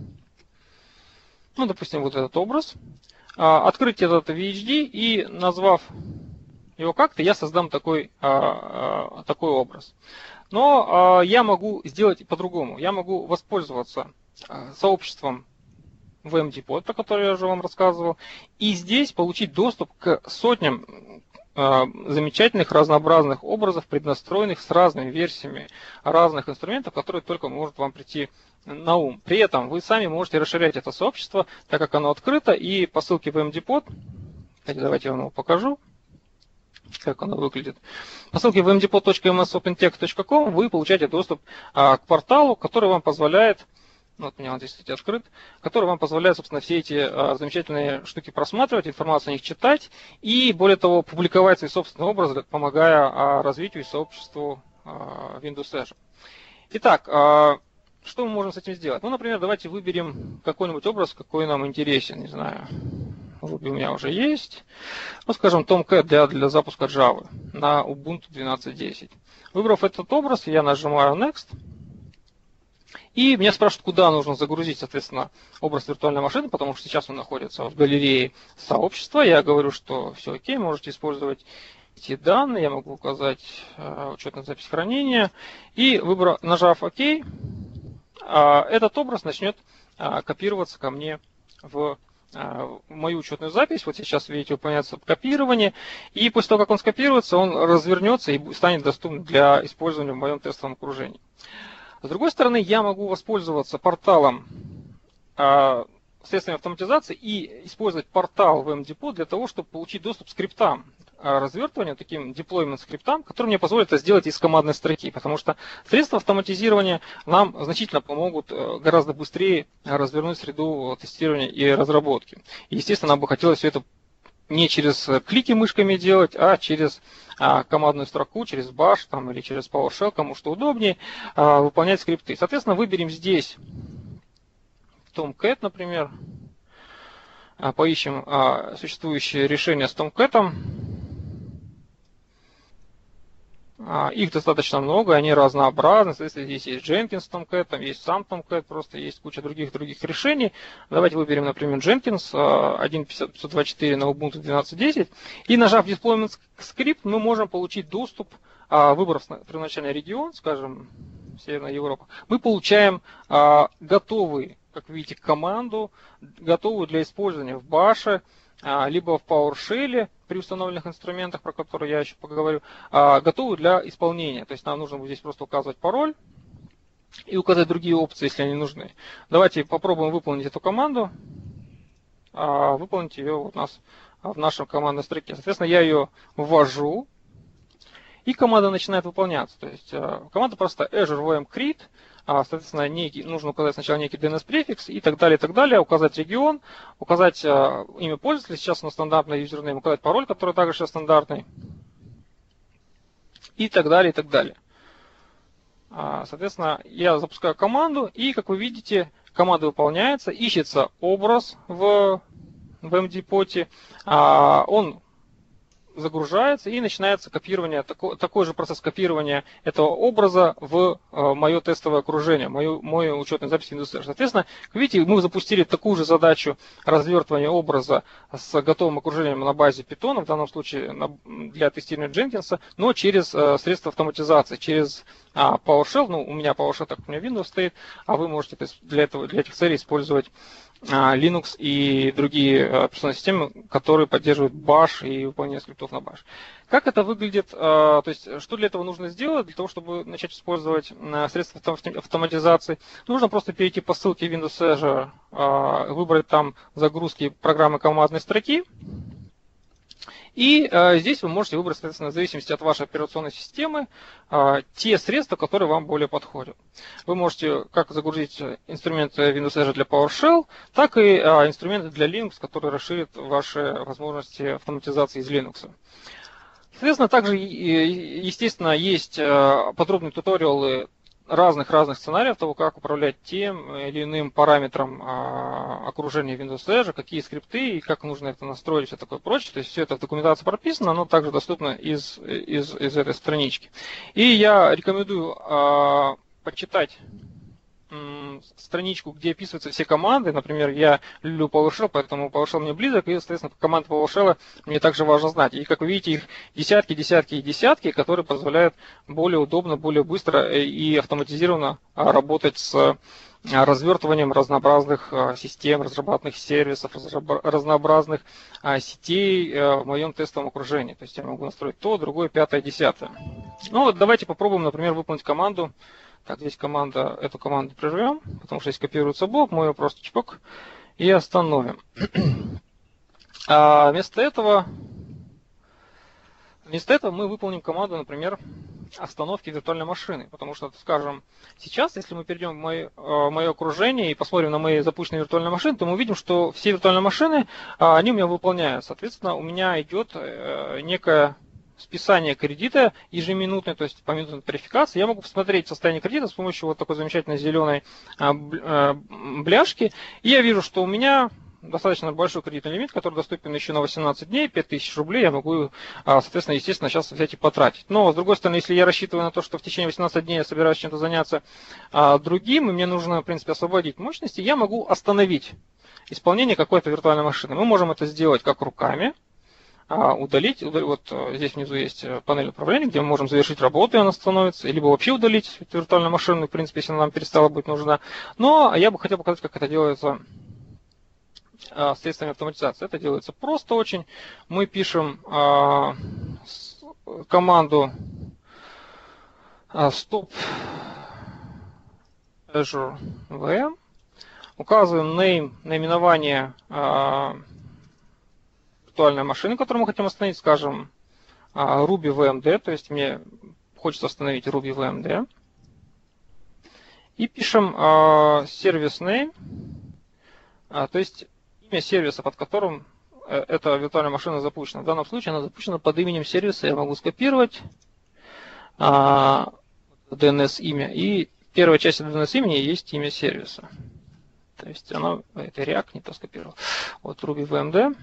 Ну, допустим, вот этот образ. А, открыть этот ви эйч ди и, назвав его как-то, я создам такой, а, а, такой образ. Но э, я могу сделать по-другому. Я могу воспользоваться э, сообществом ви эм Depot, про которое я уже вам рассказывал, и здесь получить доступ к сотням э, замечательных разнообразных образов, преднастроенных с разными версиями разных инструментов, которые только могут вам прийти на ум. При этом вы сами можете расширять это сообщество, так как оно открыто, и по ссылке ви эм Depot, давайте я вам его покажу, как оно выглядит. По ссылке ви эм depot точка эм эс open text точка ком вы получаете доступ а, к порталу, который вам позволяет, ну, вот у меня он здесь, кстати, открыт, который вам позволяет, собственно, все эти а, замечательные штуки просматривать, информацию о них читать и, более того, публиковать свои собственные образы, помогая а, развитию и сообществу а, Windows Azure. Итак, а, что мы можем с этим сделать? Ну, например, давайте выберем какой-нибудь образ, какой нам интересен, не знаю. Ruby у меня уже есть. Ну, скажем, Tomcat для, для запуска Java на Ubuntu двенадцать десять. Выбрав этот образ, я нажимаю Next. И меня спрашивают, куда нужно загрузить, соответственно, образ виртуальной машины, потому что сейчас он находится в галерее сообщества. Я говорю, что все окей, можете использовать эти данные. Я могу указать э, учетную запись хранения. И выбрав, нажав ОК, э, этот образ начнет э, копироваться ко мне в в мою учетную запись. Вот сейчас, видите, упоминается копирование. И после того, как он скопируется, он развернется и станет доступен для использования в моем тестовом окружении. С другой стороны, я могу воспользоваться порталом, средствами автоматизации и использовать портал в эм депо для того, чтобы получить доступ к скриптам развертывания, таким deployment скриптам, которые мне позволят это сделать из командной строки, потому что средства автоматизирования нам значительно помогут гораздо быстрее развернуть среду тестирования и разработки. И, естественно, нам бы хотелось все это не через клики мышками делать, а через а, командную строку, через bash там, или через PowerShell, кому что удобнее, а, выполнять скрипты. Соответственно, выберем здесь Tomcat, например, а, поищем а, существующее решение с Tomcat. А, их достаточно много, они разнообразны. Соответственно, здесь есть Jenkins Tomcat, там есть сам Tomcat, просто есть куча других других решений. Давайте выберем, например, Jenkins один точка пятьсот двадцать четыре на Ubuntu двенадцать точка десять. И нажав Deployment Script, мы можем получить доступ, выбрав первоначальный регион, скажем, Северная Европа, мы получаем готовый, как вы видите, команду, готовую для использования в Bash, либо в PowerShell при установленных инструментах, про которые я еще поговорю, готовы для исполнения. То есть нам нужно будет здесь просто указывать пароль и указать другие опции, если они нужны. Давайте попробуем выполнить эту команду. Выполнить ее у нас в нашем командной строке. Соответственно, я ее ввожу, и команда начинает выполняться. То есть команда просто Azure ви эм create. Соответственно, некий, нужно указать сначала некий ди эн эс-префикс и так далее, и так далее, указать регион, указать э, имя пользователя, сейчас у нас стандартный юзернейм, указать пароль, который также сейчас стандартный, и так далее, и так далее. А, соответственно, я запускаю команду, и, как вы видите, команда выполняется, ищется образ в, в эм депо, а, он загружается и начинается копирование, такой, такой же процесс копирования этого образа в э, мое тестовое окружение, мою, мою учетную запись Windows. Соответственно, как видите, мы запустили такую же задачу развертывания образа с готовым окружением на базе Python, в данном случае на, для тестирования Jenkins, но через э, средства автоматизации, через а, PowerShell. Ну, у меня PowerShell, так как у меня Windows стоит, а вы можете для, этого, для этих целей использовать Linux и другие операционные системы, которые поддерживают Bash и выполнение скриптов на Bash. Как это выглядит? То есть, что для этого нужно сделать? Для того, чтобы начать использовать средства автоматизации, нужно просто перейти по ссылке Windows Azure, выбрать там загрузки программы командной строки. И э, здесь вы можете выбрать, соответственно, в зависимости от вашей операционной системы, э, те средства, которые вам более подходят. Вы можете как загрузить инструменты Windows Azure для PowerShell, так и э, инструменты для Linux, которые расширят ваши возможности автоматизации из Linux. Соответственно, также, естественно, есть э, подробные туториалы разных-разных сценариев того, как управлять тем или иным параметром а, окружения Windows Azure, какие скрипты и как нужно это настроить, все такое прочее. То есть все это в документации прописано, оно также доступно из, из, из этой странички. И я рекомендую а, почитать м, страничку, где описываются все команды. Например, я люблю PowerShell, поэтому PowerShell мне близок, и, соответственно, команды PowerShell мне также важно знать. И, как вы видите, их десятки, десятки и десятки, которые позволяют более удобно, более быстро и автоматизированно работать с развертыванием разнообразных систем, разработанных сервисов, разнообразных сетей в моем тестовом окружении. То есть я могу настроить то, другое, пятое, десятое. Ну вот давайте попробуем, например, выполнить команду. Так, здесь команда, эту команду прервем, потому что здесь копируется блок, мы ее просто чпок и остановим. А вместо этого, вместо этого мы выполним команду, например, остановки виртуальной машины. Потому что, скажем, сейчас, если мы перейдем в мое, мое окружение и посмотрим на мои запущенные виртуальные машины, то мы увидим, что все виртуальные машины, они у меня выполняют. Соответственно, у меня идет некая списание кредита ежеминутное, то есть поминутная тарификация. Я могу посмотреть состояние кредита с помощью вот такой замечательной зеленой бляшки. И я вижу, что у меня достаточно большой кредитный лимит, который доступен еще на восемнадцать дней, пять тысяч рублей я могу, соответственно, естественно, сейчас взять и потратить. Но, с другой стороны, если я рассчитываю на то, что в течение восемнадцати дней я собираюсь чем-то заняться другим, и мне нужно, в принципе, освободить мощности, я могу остановить исполнение какой-то виртуальной машины. Мы можем это сделать как руками, удалить, вот здесь внизу есть панель управления, где мы можем завершить работу, и она становится, либо вообще удалить эту виртуальную машину, в принципе, если она нам перестала быть нужна. Но я бы хотел показать, как это делается средствами автоматизации. Это делается просто очень. Мы пишем команду stop Azure ви эм. указываем name, наименование э, виртуальной машины, которую мы хотим остановить, скажем, э, Ruby ви эм ди, то есть мне хочется остановить Ruby ви эм ди. И пишем э, сервис name, э, то есть имя сервиса, под которым э, эта виртуальная машина запущена. В данном случае она запущена под именем сервиса. Я могу скопировать э, ди эн эс имя. И в первой части ди эн эс имени есть имя сервиса. То есть оно, это React, не то скопировал. Вот Ruby ви эм ди.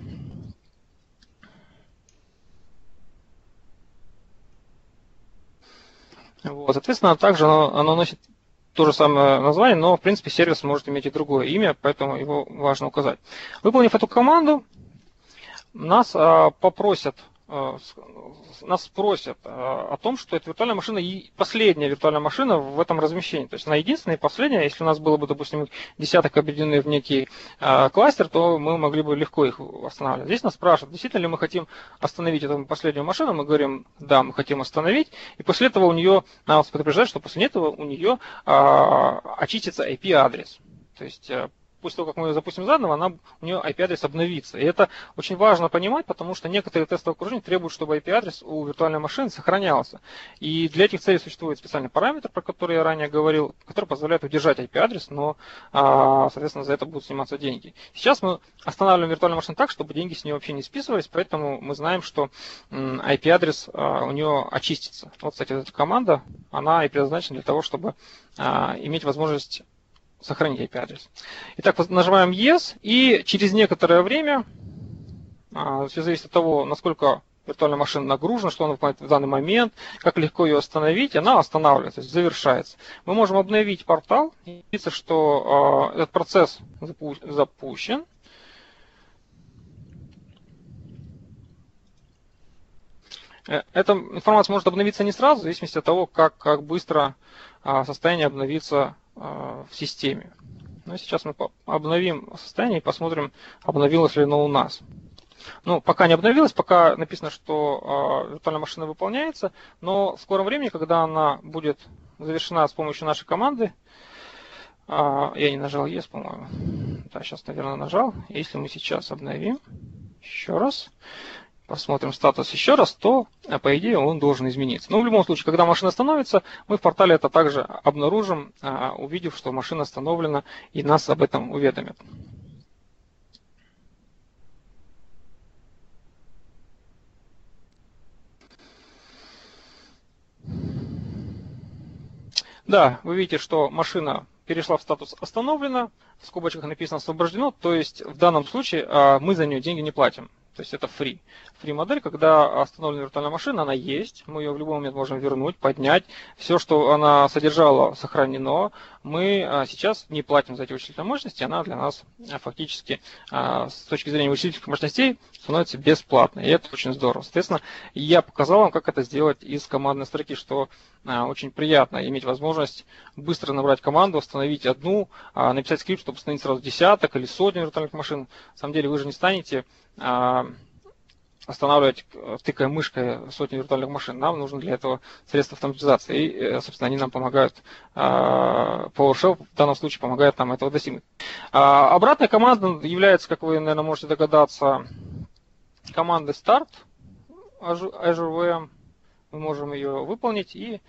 Вот, соответственно, также оно, оно носит то же самое название, но, в принципе, сервис может иметь и другое имя, поэтому его важно указать. Выполнив эту команду, нас а, попросят, а, нас спросят а, о том, что эта виртуальная машина и последняя виртуальная машина в этом размещении. То есть она единственная и последняя. Если у нас было бы, допустим, десяток объединены в некий а, кластер, то мы могли бы легко их останавливать. Здесь нас спрашивают, действительно ли мы хотим остановить эту последнюю машину. Мы говорим, да, мы хотим остановить. И после этого у нее, нас предупреждают, что после этого у нее а, очистится ай пи-адрес. То есть после того, как мы ее запустим заново, она, у нее ай пи-адрес обновится. И это очень важно понимать, потому что некоторые тестовые окружения требуют, чтобы ай пи-адрес у виртуальной машины сохранялся. И для этих целей существует специальный параметр, про который я ранее говорил, который позволяет удержать ай пи-адрес, но, соответственно, за это будут сниматься деньги. Сейчас мы останавливаем виртуальную машину так, чтобы деньги с нее вообще не списывались, поэтому мы знаем, что ай пи-адрес у нее очистится. Вот, кстати, эта команда, она и предназначена для того, чтобы иметь возможность сохранить ай пи-адрес. Итак, нажимаем Yes, и через некоторое время, все зависит от того, насколько виртуальная машина нагружена, что она выполняет в данный момент, как легко ее остановить, она останавливается, то есть завершается. Мы можем обновить портал и видится, что этот процесс запущен. Эта информация может обновиться не сразу, в зависимости от того, как, как быстро состояние обновится в системе. Но сейчас мы обновим состояние и посмотрим, обновилось ли оно у нас. Ну, пока не обновилось, пока написано, что э, виртуальная машина выполняется, но в скором времени, когда она будет завершена с помощью нашей команды, э, я не нажал Yes, по-моему. Да, сейчас, наверное, нажал. Если мы сейчас обновим еще раз, посмотрим статус еще раз, то, по идее, он должен измениться. Но в любом случае, когда машина остановится, мы в портале это также обнаружим, увидев, что машина остановлена, и нас об этом уведомят. Да, вы видите, что машина перешла в статус «остановлена», в скобочках написано «освобождено», то есть в данном случае мы за нее деньги не платим. То есть это free. Free модель, когда остановлена виртуальная машина, она есть, мы ее в любой момент можем вернуть, поднять. Все, что она содержала, сохранено. Мы сейчас не платим за эти вычислительные мощности, она для нас фактически с точки зрения вычислительных мощностей становится бесплатной. И это очень здорово. Соответственно, я показал вам, как это сделать из командной строки, что очень приятно иметь возможность быстро набрать команду, остановить одну, написать скрипт, чтобы остановить сразу десяток или сотню виртуальных машин. На самом деле вы же не станете останавливать, тыкая мышкой сотни виртуальных машин. Нам нужно для этого средства автоматизации. И, собственно, они нам помогают. PowerShell в данном случае помогает нам этого достигнуть. Обратная команда является, как вы, наверное, можете догадаться, командой Start Azure ви эм. Мы можем ее выполнить и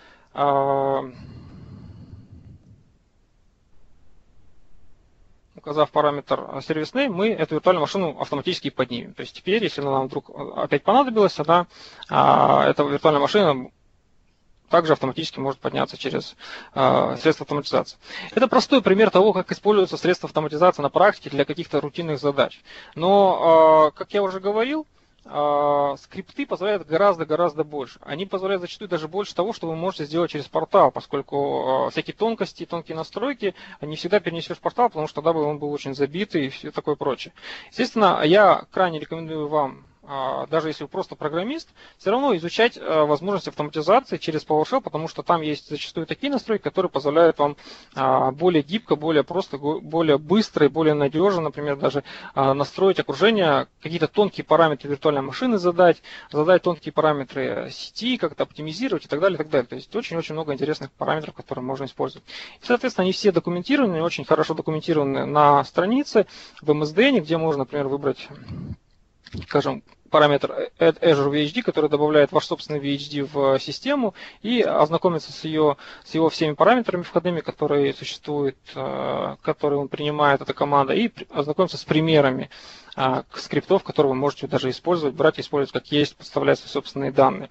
указав параметр service-name, мы эту виртуальную машину автоматически поднимем. То есть теперь, если она нам вдруг опять понадобилась, она, эта виртуальная машина также автоматически может подняться через средства автоматизации. Это простой пример того, как используются средства автоматизации на практике для каких-то рутинных задач. Но, как я уже говорил, скрипты позволяют гораздо-гораздо больше. Они позволяют зачастую даже больше того, что вы можете сделать через портал, поскольку всякие тонкости, тонкие настройки не всегда перенесешь в портал, потому что тогда бы он был очень забитый и все такое прочее. Естественно, я крайне рекомендую вам даже если вы просто программист, все равно изучать возможности автоматизации через PowerShell, потому что там есть зачастую такие настройки, которые позволяют вам более гибко, более просто, более быстро и более надежно, например, даже настроить окружение, какие-то тонкие параметры виртуальной машины задать, задать тонкие параметры сети, как-то оптимизировать и так далее, и так далее. То есть очень-очень много интересных параметров, которые можно использовать. И, соответственно, они все документированы, очень хорошо документированы на странице в эм эс ди эн, где можно, например, выбрать, скажем, параметр Add Azure ви эйч ди, который добавляет ваш собственный ви эйч ди в систему, и ознакомиться с, ее, с его всеми параметрами входными, которые существуют, которые он принимает, эта команда, и ознакомиться с примерами скриптов, которые вы можете даже использовать, брать и использовать как есть, подставлять свои собственные данные.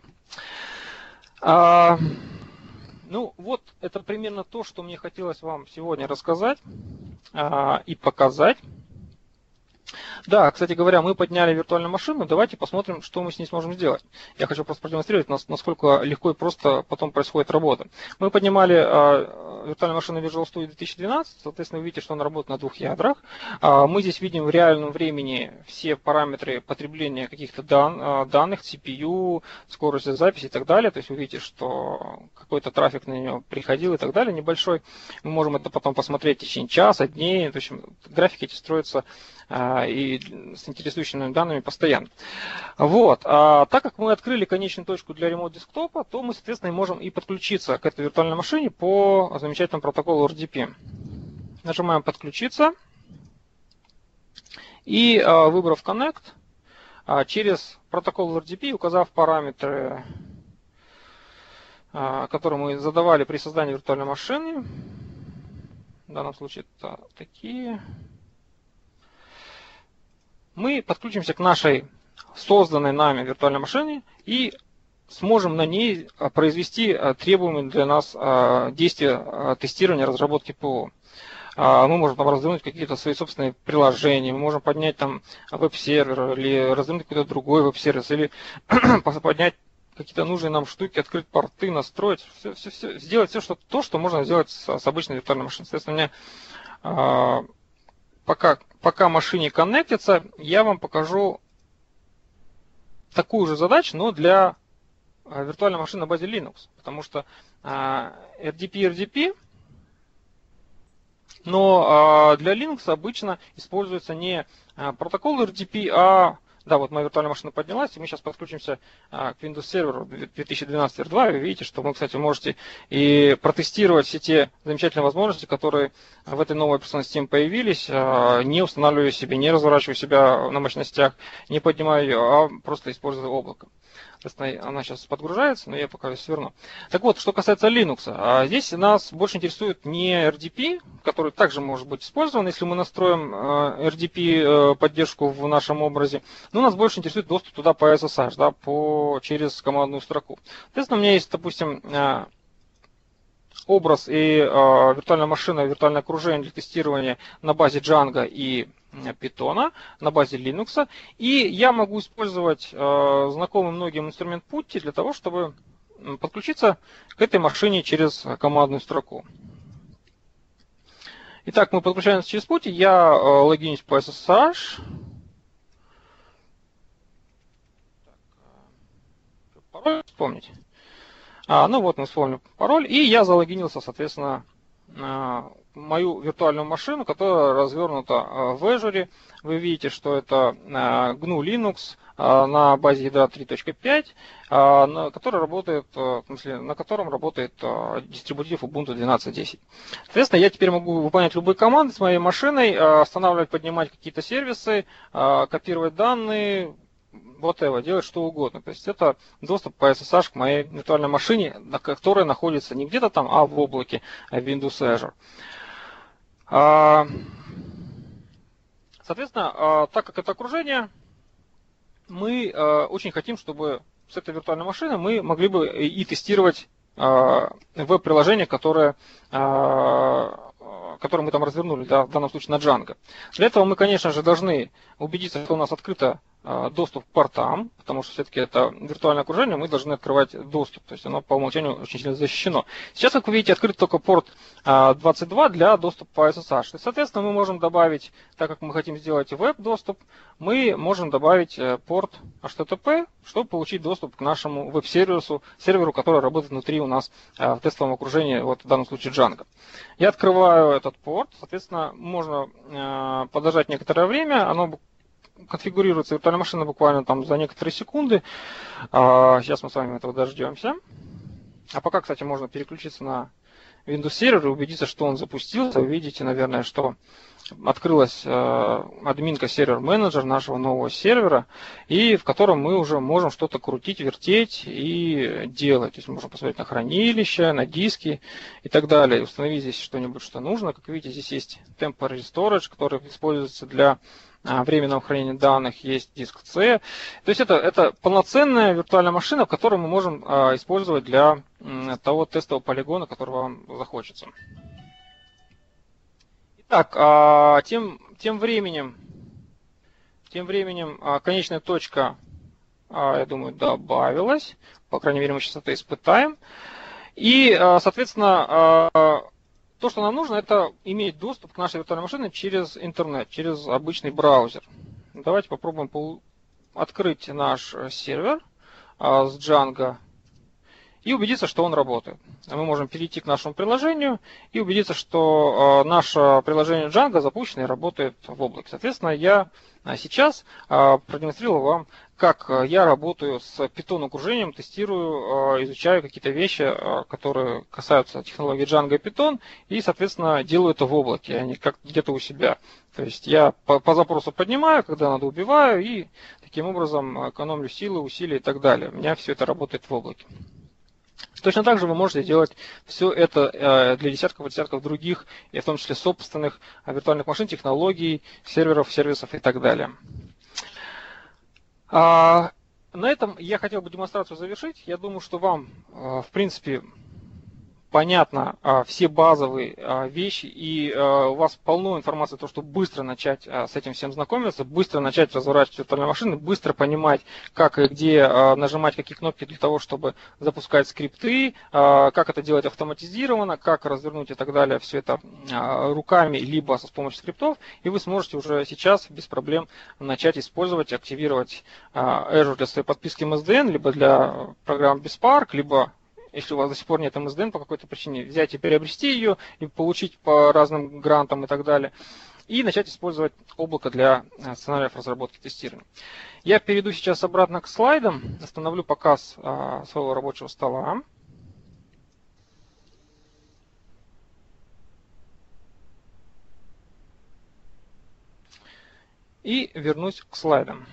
Ну вот, это примерно то, что мне хотелось вам сегодня рассказать и показать. Да, кстати говоря, мы подняли виртуальную машину, давайте посмотрим, что мы с ней сможем сделать. Я хочу просто продемонстрировать, насколько легко и просто потом происходит работа. Мы поднимали э, виртуальную машину Visual Studio две тысячи двенадцать, соответственно, вы видите, что она работает на двух ядрах. Э, мы здесь видим в реальном времени все параметры потребления каких-то дан, э, данных, си пи ю, скорость записи и так далее. То есть вы видите, что какой-то трафик на нее приходил и так далее, небольшой. Мы можем это потом посмотреть в течение часа, дней. То есть графики эти строятся и с интересующими данными постоянно. Вот. А так как мы открыли конечную точку для ремонта десктопа, то мы, соответственно, можем и подключиться к этой виртуальной машине по замечательному протоколу эр ди пи. Нажимаем «Подключиться» и, выбрав Connect, через протокол эр ди пи, указав параметры, которые мы задавали при создании виртуальной машины, в данном случае это такие, мы подключимся к нашей созданной нами виртуальной машине и сможем на ней произвести требуемые для нас действия тестирования, разработки ПО. Мы можем там развернуть какие-то свои собственные приложения, мы можем поднять там веб-сервер или развернуть какой-то другой веб-сервис, или поднять какие-то нужные нам штуки, открыть порты, настроить, все, все, все, сделать все, что, то, что можно сделать с, с обычной виртуальной машиной. Соответственно, у меня Пока, пока машине коннектится, я вам покажу такую же задачу, но для виртуальной машины на базе Linux. Потому что эр ди пи эр ди пи, но для Linux обычно используется не протокол эр ди пи, а... Да, вот моя виртуальная машина поднялась, и мы сейчас подключимся к Windows Server две тысячи двенадцать эр два. Вы видите, что вы, кстати, можете и протестировать все те замечательные возможности, которые в этой новой операционной системе появились, не устанавливая себе, не разворачивая себя на мощностях, не поднимая ее, а просто используя облако. Она сейчас подгружается, но я пока ее сверну. Так вот, что касается Linux, здесь нас больше интересует не эр ди пи, который также может быть использован, если мы настроим эр ди пи поддержку в нашем образе, но нас больше интересует доступ туда по эс эс эйч, да, по, через командную строку. Соответственно, у меня есть, допустим, образ и виртуальная машина, виртуальное окружение для тестирования на базе Django и Python, на базе Linux, и я могу использовать э, знакомый многим инструмент Putty для того, чтобы подключиться к этой машине через командную строку. Итак, мы подключаемся через Putty, я э, логинюсь по эс эс эйч. Пароль вспомнить. А, ну вот мы вспомнили пароль, и я залогинился, соответственно, э, мою виртуальную машину, которая развернута в Azure. Вы видите, что это джи эн ю Linux на базе ядра три точка пять, который работает, в смысле, на котором работает дистрибутив Ubuntu двенадцать точка десять. Соответственно, я теперь могу выполнять любые команды с моей машиной, останавливать, поднимать какие-то сервисы, копировать данные, whatever, делать что угодно. То есть это доступ по эс эс эйч к моей виртуальной машине, которая находится не где-то там, а в облаке Windows Azure. Соответственно, так как это окружение, мы очень хотим, чтобы с этой виртуальной машиной мы могли бы и тестировать веб-приложение, которое, которое мы там развернули, да, в данном случае на Django. Для этого мы, конечно же, должны убедиться, что у нас открыта доступ к портам, потому что все-таки это виртуальное окружение, мы должны открывать доступ, то есть оно по умолчанию очень сильно защищено. Сейчас, как вы видите, открыт только порт двадцать два для доступа по эс эс эйч. И, соответственно, мы можем добавить, так как мы хотим сделать веб-доступ, мы можем добавить порт эйч ти ти пи, чтобы получить доступ к нашему веб-сервису, серверу, который работает внутри у нас в тестовом окружении, вот в данном случае Django. Я открываю этот порт, соответственно, можно подождать некоторое время, оно конфигурируется виртуальная машина буквально там за некоторые секунды. Сейчас мы с вами этого дождемся. А пока, кстати, можно переключиться на Windows сервер и убедиться, что он запустился. Вы видите, наверное, что открылась админка сервер-менеджер нашего нового сервера, и в котором мы уже можем что-то крутить, вертеть и делать. То есть мы можем посмотреть на хранилище, на диски и так далее. И установить здесь что-нибудь, что нужно. Как видите, здесь есть temporary storage, который используется для временного хранения данных, есть диск C. То есть это, это полноценная виртуальная машина, которую мы можем а, использовать для м, того тестового полигона, который вам захочется. Итак, а, тем, тем временем, тем временем а, конечная точка, а, я думаю, добавилась. По крайней мере, мы сейчас это испытаем. И, а, соответственно, а, то, что нам нужно, это иметь доступ к нашей виртуальной машине через интернет, через обычный браузер. Давайте попробуем открыть наш сервер а, с Django и убедиться, что он работает. Мы можем перейти к нашему приложению и убедиться, что а, наше приложение Django запущено и работает в облаке. Соответственно, я сейчас а, продемонстрирую вам, как я работаю с Python окружением, тестирую, а, изучаю какие-то вещи, а, которые касаются технологии Django и Python, и, соответственно, делаю это в облаке, а не как где-то у себя. То есть я по, по запросу поднимаю, когда надо убиваю, и таким образом экономлю силы, усилия и так далее. У меня все это работает в облаке. Точно так же вы можете делать все это для десятков и десятков других, и в том числе собственных виртуальных машин, технологий, серверов, сервисов и так далее. На этом я хотел бы демонстрацию завершить. Я думаю, что вам, в принципе, понятно все базовые вещи, и у вас полно информации, то, чтобы быстро начать с этим всем знакомиться, быстро начать разворачивать виртуальные машины, быстро понимать, как и где нажимать какие кнопки для того, чтобы запускать скрипты, как это делать автоматизированно, как развернуть и так далее, все это руками, либо с помощью скриптов, и вы сможете уже сейчас без проблем начать использовать, активировать Azure для своей подписки эм эс ди эн, либо для программ BizSpark, либо если у вас до сих пор нет эм эс ди эн по какой-то причине, взять и приобрести ее, и получить по разным грантам и так далее, и начать использовать облако для сценариев разработки и тестирования. Я перейду сейчас обратно к слайдам, остановлю показ а, своего рабочего стола. И вернусь к слайдам.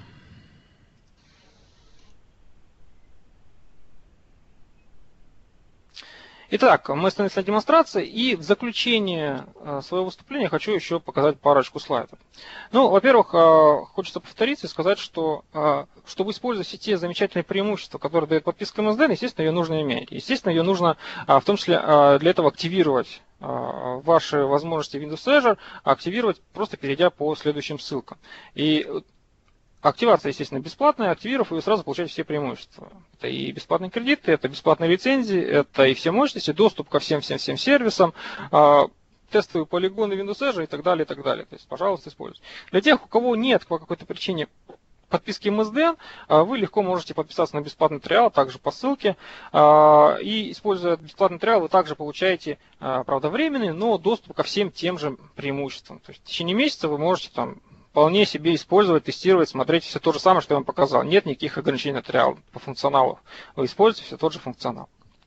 Итак, мы остановились на демонстрации, и в заключение своего выступления хочу еще показать парочку слайдов. Ну, во-первых, хочется повториться и сказать, что чтобы использовать все те замечательные преимущества, которые дает подписка эм эс ди эн, естественно, ее нужно иметь. Естественно, ее нужно в том числе для этого активировать ваши возможности Windows Azure, активировать просто перейдя по следующим ссылкам. И активация, естественно, бесплатная. Активировав, вы сразу получаете все преимущества. Это и бесплатные кредиты, это бесплатные лицензии, это и все мощности, доступ ко всем-всем-всем сервисам, тестовые полигоны Windows Azure и так далее, и так далее. То есть, пожалуйста, используйте. Для тех, у кого нет по какой-то причине подписки эм эс ди эн, вы легко можете подписаться на бесплатный триал, также по ссылке. И, используя бесплатный триал, вы также получаете, правда, временный, но доступ ко всем тем же преимуществам. То есть, в течение месяца вы можете там вполне себе использовать, тестировать, смотреть все то же самое, что я вам показал. Нет никаких ограничений на триал по функционалу. Вы используете все тот же функционал.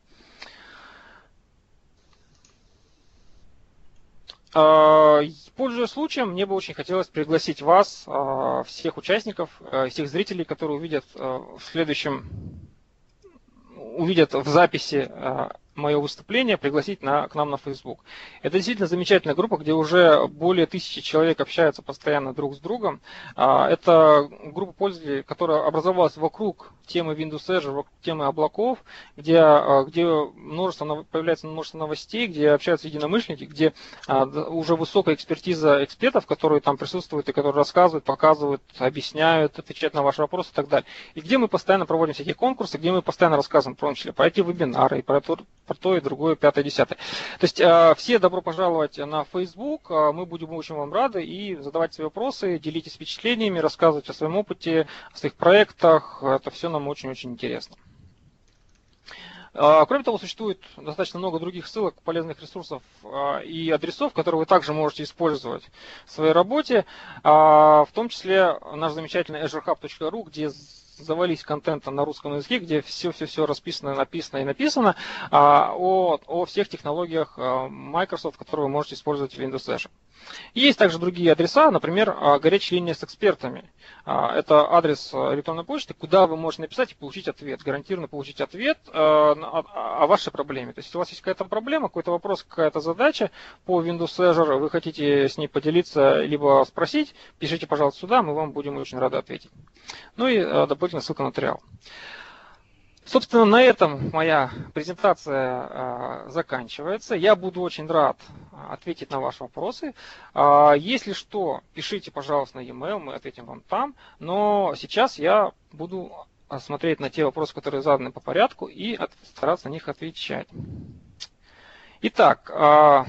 Пользуясь случаем, мне бы очень хотелось пригласить вас, всех участников, всех зрителей, которые увидят в следующем, увидят в записи мое выступление, пригласить на, к нам на Facebook. Это действительно замечательная группа, где уже более тысячи человек общаются постоянно друг с другом. Это группа пользователей, которая образовалась вокруг темы Windows Azure, вокруг темы облаков, где, где множество, появляется множество новостей, где общаются единомышленники, где уже высокая экспертиза экспертов, которые там присутствуют и которые рассказывают, показывают, объясняют, отвечают на ваши вопросы и так далее. И где мы постоянно проводим всякие конкурсы, где мы постоянно рассказываем, в том числе, про эти вебинары и про то, про то и другое, пятое, десятое. То есть э, все добро пожаловать на Facebook, мы будем очень вам рады и задавать свои вопросы, делитесь впечатлениями, рассказывать о своем опыте, о своих проектах, это все нам очень-очень интересно. Кроме того, существует достаточно много других ссылок, полезных ресурсов и адресов, которые вы также можете использовать в своей работе, в том числе наш замечательный azure hub точка ру, где завались контентом на русском языке, где все-все-все расписано, написано и написано о, о всех технологиях Microsoft, которые вы можете использовать в Windows Azure. Есть также другие адреса, например, горячая линия с экспертами. Это адрес электронной почты, куда вы можете написать и получить ответ, гарантированно получить ответ о вашей проблеме. То есть, если у вас есть какая-то проблема, какой-то вопрос, какая-то задача по Windows Azure, вы хотите с ней поделиться, либо спросить, пишите, пожалуйста, сюда, мы вам будем очень рады ответить. Ну и дополнительная ссылка на материал. Собственно, на этом моя презентация э, заканчивается. Я буду очень рад ответить на ваши вопросы. Э, если что, пишите, пожалуйста, на e-mail, мы ответим вам там. Но сейчас я буду смотреть на те вопросы, которые заданы по порядку, и от, стараться на них отвечать. Итак, э,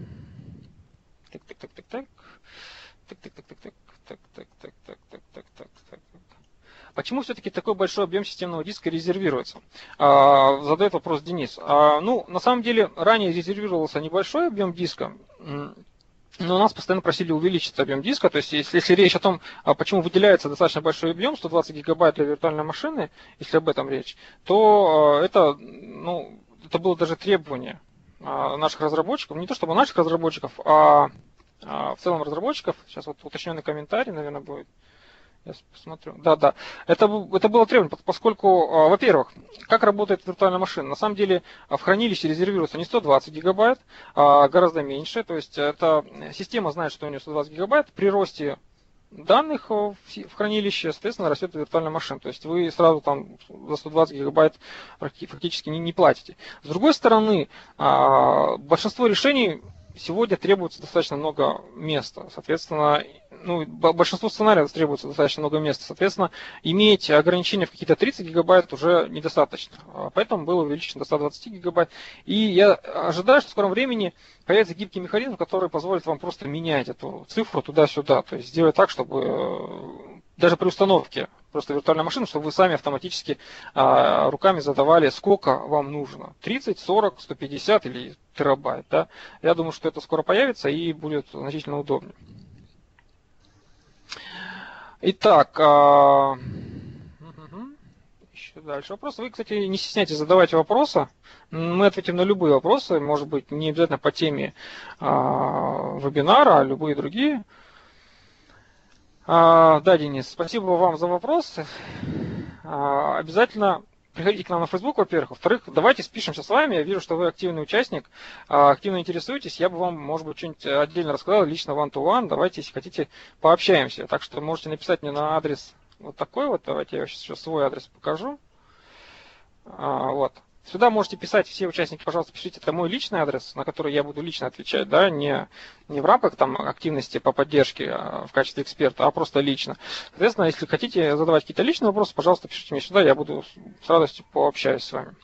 так, так, так, так, так, так, так, так, так, так, так, так, так, так, так, так, так, так. Почему все-таки такой большой объем системного диска резервируется? А, задает вопрос Денис. А, ну, на самом деле, ранее резервировался небольшой объем диска, но нас постоянно просили увеличить объем диска. То есть, если, если речь о том, почему выделяется достаточно большой объем, сто двадцать гигабайт для виртуальной машины, если об этом речь, то это, ну, это было даже требование наших разработчиков, не то чтобы наших разработчиков, а в целом разработчиков. Сейчас вот уточненный комментарий, наверное, будет. Я посмотрю. Да, да. Это, это было требование, поскольку, во-первых, как работает виртуальная машина? На самом деле в хранилище резервируется не сто двадцать гигабайт, а гораздо меньше. То есть эта система знает, что у нее сто двадцать гигабайт. При росте данных в хранилище, соответственно, растет виртуальная машина. То есть вы сразу там за сто двадцать гигабайт фактически не, не платите. С другой стороны, большинство решений сегодня требуется достаточно много места. Соответственно, ну, большинство сценариев требуется достаточно много места. Соответственно, иметь ограничения в какие-то тридцать гигабайт уже недостаточно. Поэтому было увеличено до ста двадцати гигабайт. И я ожидаю, что в скором времени появится гибкий механизм, который позволит вам просто менять эту цифру туда-сюда. То есть сделать так, чтобы даже при установке просто виртуальной машины, чтобы вы сами автоматически а, руками задавали, сколько вам нужно. тридцать, сорок, сто пятьдесят или терабайт. Да? Я думаю, что это скоро появится и будет значительно удобнее. Итак, а... еще дальше вопрос. Вы, кстати, не стесняйтесь задавать вопросы. Мы ответим на любые вопросы, может быть, не обязательно по теме а, вебинара, а любые другие. А, да, Денис, спасибо вам за вопросы. А, обязательно приходите к нам на Facebook, во-первых. Во-вторых, давайте спишемся с вами. Я вижу, что вы активный участник, активно интересуетесь. Я бы вам, может быть, что-нибудь отдельно рассказал, лично one-to-one. Давайте, если хотите, пообщаемся. Так что можете написать мне на адрес вот такой вот. Давайте я сейчас свой адрес покажу. А, вот. Сюда можете писать все участники, пожалуйста, пишите, это мой личный адрес, на который я буду лично отвечать, да, не, не в рамках там активности по поддержке в качестве эксперта, а просто лично. Соответственно, если хотите задавать какие-то личные вопросы, пожалуйста, пишите мне сюда, я буду с радостью пообщаюсь с вами.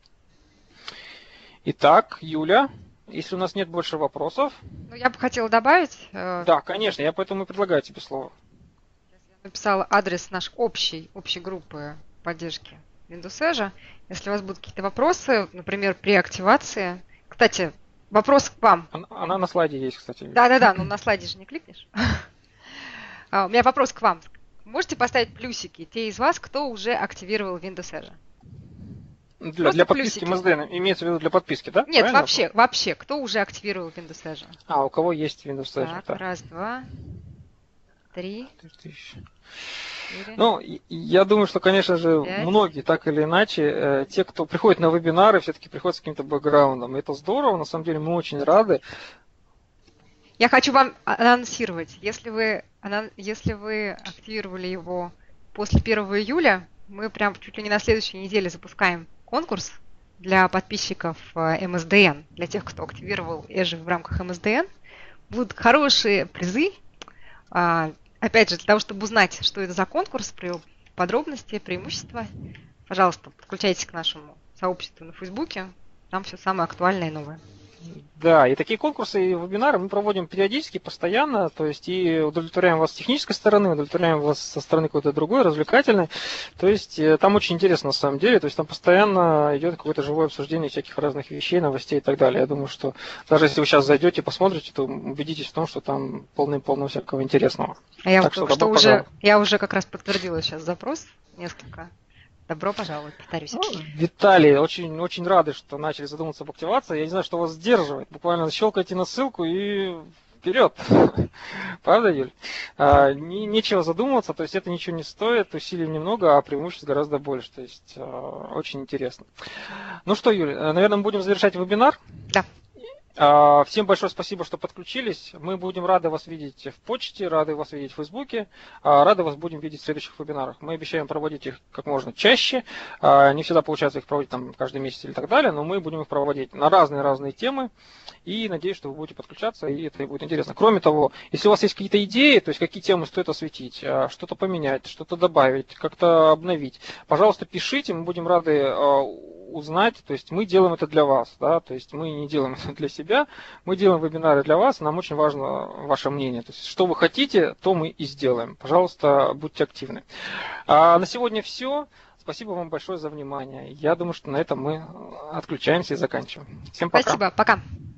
Итак, Юля, если у нас нет больше вопросов. Ну, я бы хотела добавить. Да, конечно, я поэтому и предлагаю тебе слово. Я написала адрес нашей общей, общей группы поддержки Windows Azure. Если у вас будут какие-то вопросы, например, при активации. Кстати, вопрос к вам. Она, она на слайде есть, кстати. Да-да-да, но на слайде же не кликнешь. У меня вопрос к вам. Можете поставить плюсики те из вас, кто уже активировал Windows Azure? Для, для подписки эм эс ди имеется в виду для подписки, да? Нет, правильно? вообще, вообще, кто уже активировал Windows Azure? А, у кого есть Windows Azure. Так, да. Раз, два, три. Ну, я думаю, что, конечно же, пять. многие, так или иначе, те, кто приходит на вебинары, все-таки приходят с каким-то бэкграундом. Это здорово, на самом деле мы очень рады. Я хочу вам анонсировать, если вы, если вы активировали его после первого июля, мы прям чуть ли не на следующей неделе запускаем конкурс для подписчиков эм эс дэ эн, для тех, кто активировал Azure в рамках эм эс дэ эн. Будут хорошие призы. Опять же, для того, чтобы узнать, что это за конкурс, подробности, преимущества, пожалуйста, подключайтесь к нашему сообществу на Фейсбуке. Там все самое актуальное и новое. Да, и такие конкурсы и вебинары мы проводим периодически, постоянно, то есть и удовлетворяем вас с технической стороны, удовлетворяем вас со стороны какой-то другой, развлекательной. То есть там очень интересно на самом деле, то есть там постоянно идет какое-то живое обсуждение всяких разных вещей, новостей и так далее. Я думаю, что даже если вы сейчас зайдете, посмотрите, то убедитесь в том, что там полным-полно всякого интересного. А я, так что, что, что уже, я уже как раз подтвердила сейчас запрос несколько. Добро пожаловать, повторюсь. Ну, Виталий, очень, очень рады, что начали задумываться об активации. Я не знаю, что вас сдерживает. Буквально щелкайте на ссылку и вперед. Правда, Юль? А, не, нечего задумываться, то есть это ничего не стоит, усилий немного, а преимуществ гораздо больше. То есть а, очень интересно. Ну что, Юль, наверное, мы будем завершать вебинар. Да. Всем большое спасибо, что подключились. Мы будем рады вас видеть в почте, рады вас видеть в Фейсбуке, рады вас будем видеть в следующих вебинарах. Мы обещаем проводить их как можно чаще. Не всегда получается их проводить там каждый месяц или так далее, но мы будем их проводить на разные-разные темы. И надеюсь, что вы будете подключаться, и это будет интересно. Кроме того, если у вас есть какие-то идеи, то есть какие темы стоит осветить, что-то поменять, что-то добавить, как-то обновить, пожалуйста, пишите, мы будем рады узнать, то есть мы делаем это для вас, да, то есть мы не делаем это для себя, мы делаем вебинары для вас, нам очень важно ваше мнение, то есть что вы хотите, то мы и сделаем. Пожалуйста, будьте активны. А на сегодня все. Спасибо вам большое за внимание. Я думаю, что на этом мы отключаемся и заканчиваем. Всем пока. Спасибо, пока.